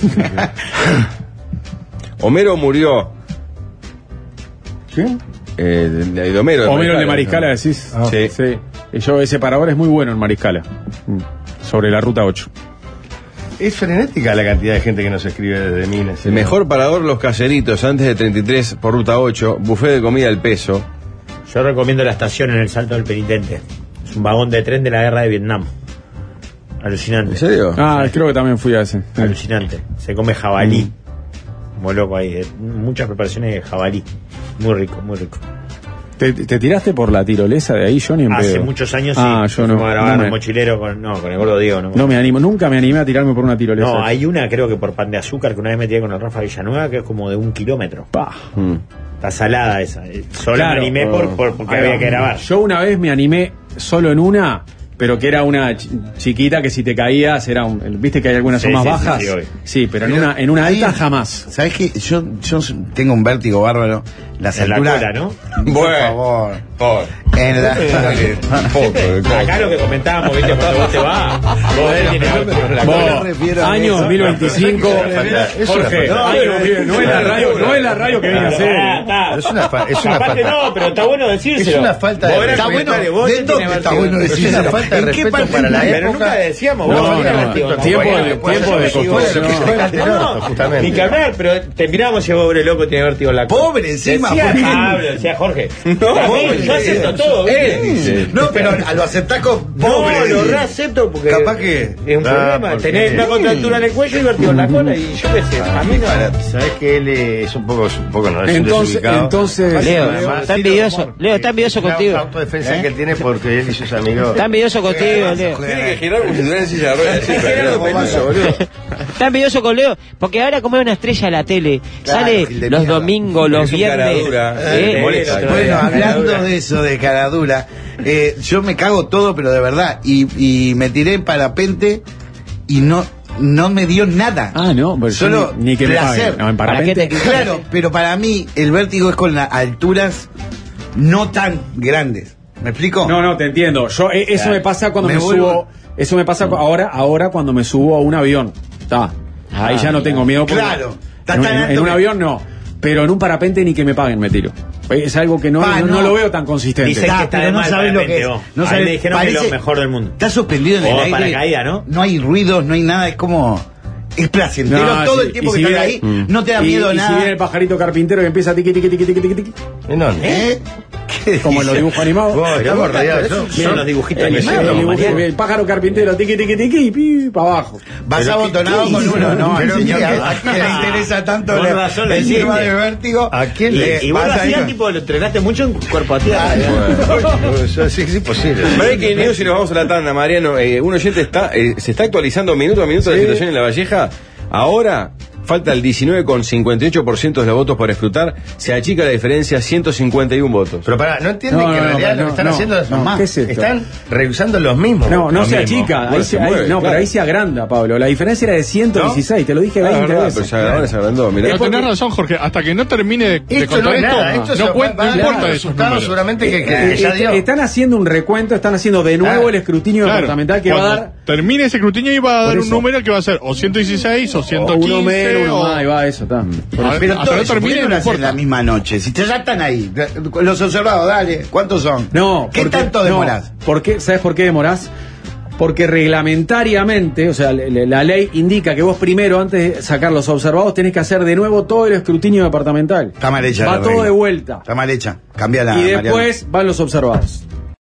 Speaker 4: Homero murió.
Speaker 2: ¿Quién?
Speaker 4: De Homero.
Speaker 2: Homero el de Mariscala, decís. Sí. Ese parador es muy bueno en Mariscala. Sobre la ruta 8.
Speaker 1: Es frenética la cantidad de gente que nos escribe desde Minas.
Speaker 4: El mejor parador, Los Caseritos, antes de 33 por ruta 8, buffet de comida al peso.
Speaker 3: Yo recomiendo la estación en el Salto del Penitente. Es un vagón de tren de la guerra de Vietnam. Alucinante.
Speaker 4: ¿En serio?
Speaker 2: Creo que también fui a ese.
Speaker 3: Alucinante. Se come jabalí. Muy loco ahí. Muchas preparaciones de jabalí. Muy rico, muy rico.
Speaker 2: ¿Te tiraste por la tirolesa de ahí, Johnny?
Speaker 3: Hace muchos años sí.
Speaker 2: Yo no.
Speaker 3: A grabar mochilero con el gordo Diego.
Speaker 2: No me animo, nunca me animé a tirarme por una tirolesa.
Speaker 3: No, hay una, creo que por Pan de Azúcar, que una vez me tiré con el Rafa Villanueva, que es como de 1 kilómetro. Está salada esa. Solo me animé porque había que grabar.
Speaker 2: Yo una vez me animé solo en una, pero que era una chiquita que si te caías era viste que hay algunas son más bajas. Sí, pero en una alta jamás.
Speaker 5: ¿Sabes qué? Yo tengo un vértigo bárbaro. Las alturas,
Speaker 3: la cola, ¿no?
Speaker 5: Por favor. En la
Speaker 3: acá lo que comentábamos, viste, cuando vos te vas,
Speaker 2: año 2025, Jorge, no es la radio que viene a hacer.
Speaker 1: Es una falta.
Speaker 3: No, pero está bueno decírselo.
Speaker 1: Es una falta de respeto.
Speaker 5: Está bueno decir.
Speaker 1: Es una falta de respeto para la época.
Speaker 3: Pero nunca decíamos,
Speaker 2: tiempo de construcción.
Speaker 3: Justamente. Ni que hablar, pero te miramos y pobre loco tiene vértigo en la cola.
Speaker 5: Pobre encima.
Speaker 3: Decía Jorge. Yo acepto todo.
Speaker 5: No, pero lo aceptás con pobre.
Speaker 3: No, lo reacepto porque
Speaker 5: capaz que
Speaker 3: es un problema. Tenés una contractura en el cuello y vértigo en la cola y yo qué sé. A mí no.
Speaker 1: Sabés que él es un poco no es
Speaker 2: entonces
Speaker 6: Leo, está envidioso contigo.
Speaker 1: La autodefensa que él tiene porque él y sus amigos.
Speaker 6: Está envidioso contigo, Leo.
Speaker 4: Tiene que girar como si tuviera en silla de ruedas.
Speaker 6: Está envidioso con Leo, porque ahora como es una estrella de la tele, sale los domingos, los viernes.
Speaker 5: Bueno, hablando de eso, de caradura, yo me cago todo, pero de verdad, y me tiré en parapente y no me dio nada.
Speaker 2: No, pero
Speaker 5: solo
Speaker 2: ni que
Speaker 5: placer.
Speaker 2: No, en parapente.
Speaker 5: Claro, pero para mí el vértigo es con las alturas no tan grandes. ¿Me explico?
Speaker 2: No, te entiendo. Eso me pasa cuando me subo. Eso me pasa ahora cuando me subo a un avión. Ahí ya no tengo miedo.
Speaker 5: Claro.
Speaker 2: En un avión no. Pero en un parapente ni que me paguen me tiro. Es algo que no lo veo tan consistente.
Speaker 3: Dicen que está de mal parapente, no sabes, me dijeron que es lo mejor del mundo.
Speaker 5: Está suspendido en el aire.
Speaker 3: Paracaídas, ¿no?
Speaker 5: No hay ruidos, no hay nada, es como... Es placentero todo el tiempo que estás ahí, no te da miedo nada.
Speaker 2: Y si viene el pajarito carpintero que empieza tiqui.
Speaker 1: ¿En dónde?
Speaker 2: Como en los dibujos animados.
Speaker 1: Estamos radiados.
Speaker 3: Miren los dibujitos animados.
Speaker 2: El pájaro carpintero, tiqui, y para abajo.
Speaker 5: Vas abotonado con uno, ¿no? Pero señor, ¿a quién le interesa tanto el tema de vértigo?
Speaker 1: ¿A quién le?
Speaker 3: Y vos lo hacías tipo, lo entrenaste mucho en cuerpo a tierra.
Speaker 1: Sí, es imposible.
Speaker 4: Breaking news y nos vamos a la tanda, Mariano. Un oyente se está actualizando minuto a minuto la situación en La Valleja. Ahora falta el 19,58% de los votos por escrutar, se achica la diferencia 151 votos.
Speaker 1: Pero pará, no entienden que en realidad lo que están haciendo es más.
Speaker 2: ¿Qué es esto?
Speaker 1: Están rehusando los mismos.
Speaker 2: No se achica, pero ahí se agranda, Pablo. La diferencia era de 116, te lo dije 20 veces.
Speaker 4: Pero se agrandó, mirá.
Speaker 7: Pero tenés razón, Jorge, hasta que no termine de contar esto, no importa esos números.
Speaker 1: Seguramente que ya dio.
Speaker 2: Están haciendo un recuento, están haciendo de nuevo el escrutinio departamental que va a dar.
Speaker 7: Termine ese escrutinio y va a dar un número que va a ser o 116 o 115.
Speaker 2: Uno menos, uno más, y va eso, está.
Speaker 5: Pero todos
Speaker 7: termine
Speaker 5: no hacen la misma noche. Si ya están ahí, los observados, dale, ¿cuántos son?
Speaker 2: ¿Qué
Speaker 5: tanto demorás?
Speaker 2: ¿Sabes por qué demorás? Porque reglamentariamente, o sea, la ley indica que vos primero, antes de sacar los observados, tenés que hacer de nuevo todo el escrutinio departamental.
Speaker 5: Está mal hecha.
Speaker 2: Va todo de vuelta.
Speaker 5: Está mal hecha. Cámbiala.
Speaker 2: Y después van los observados.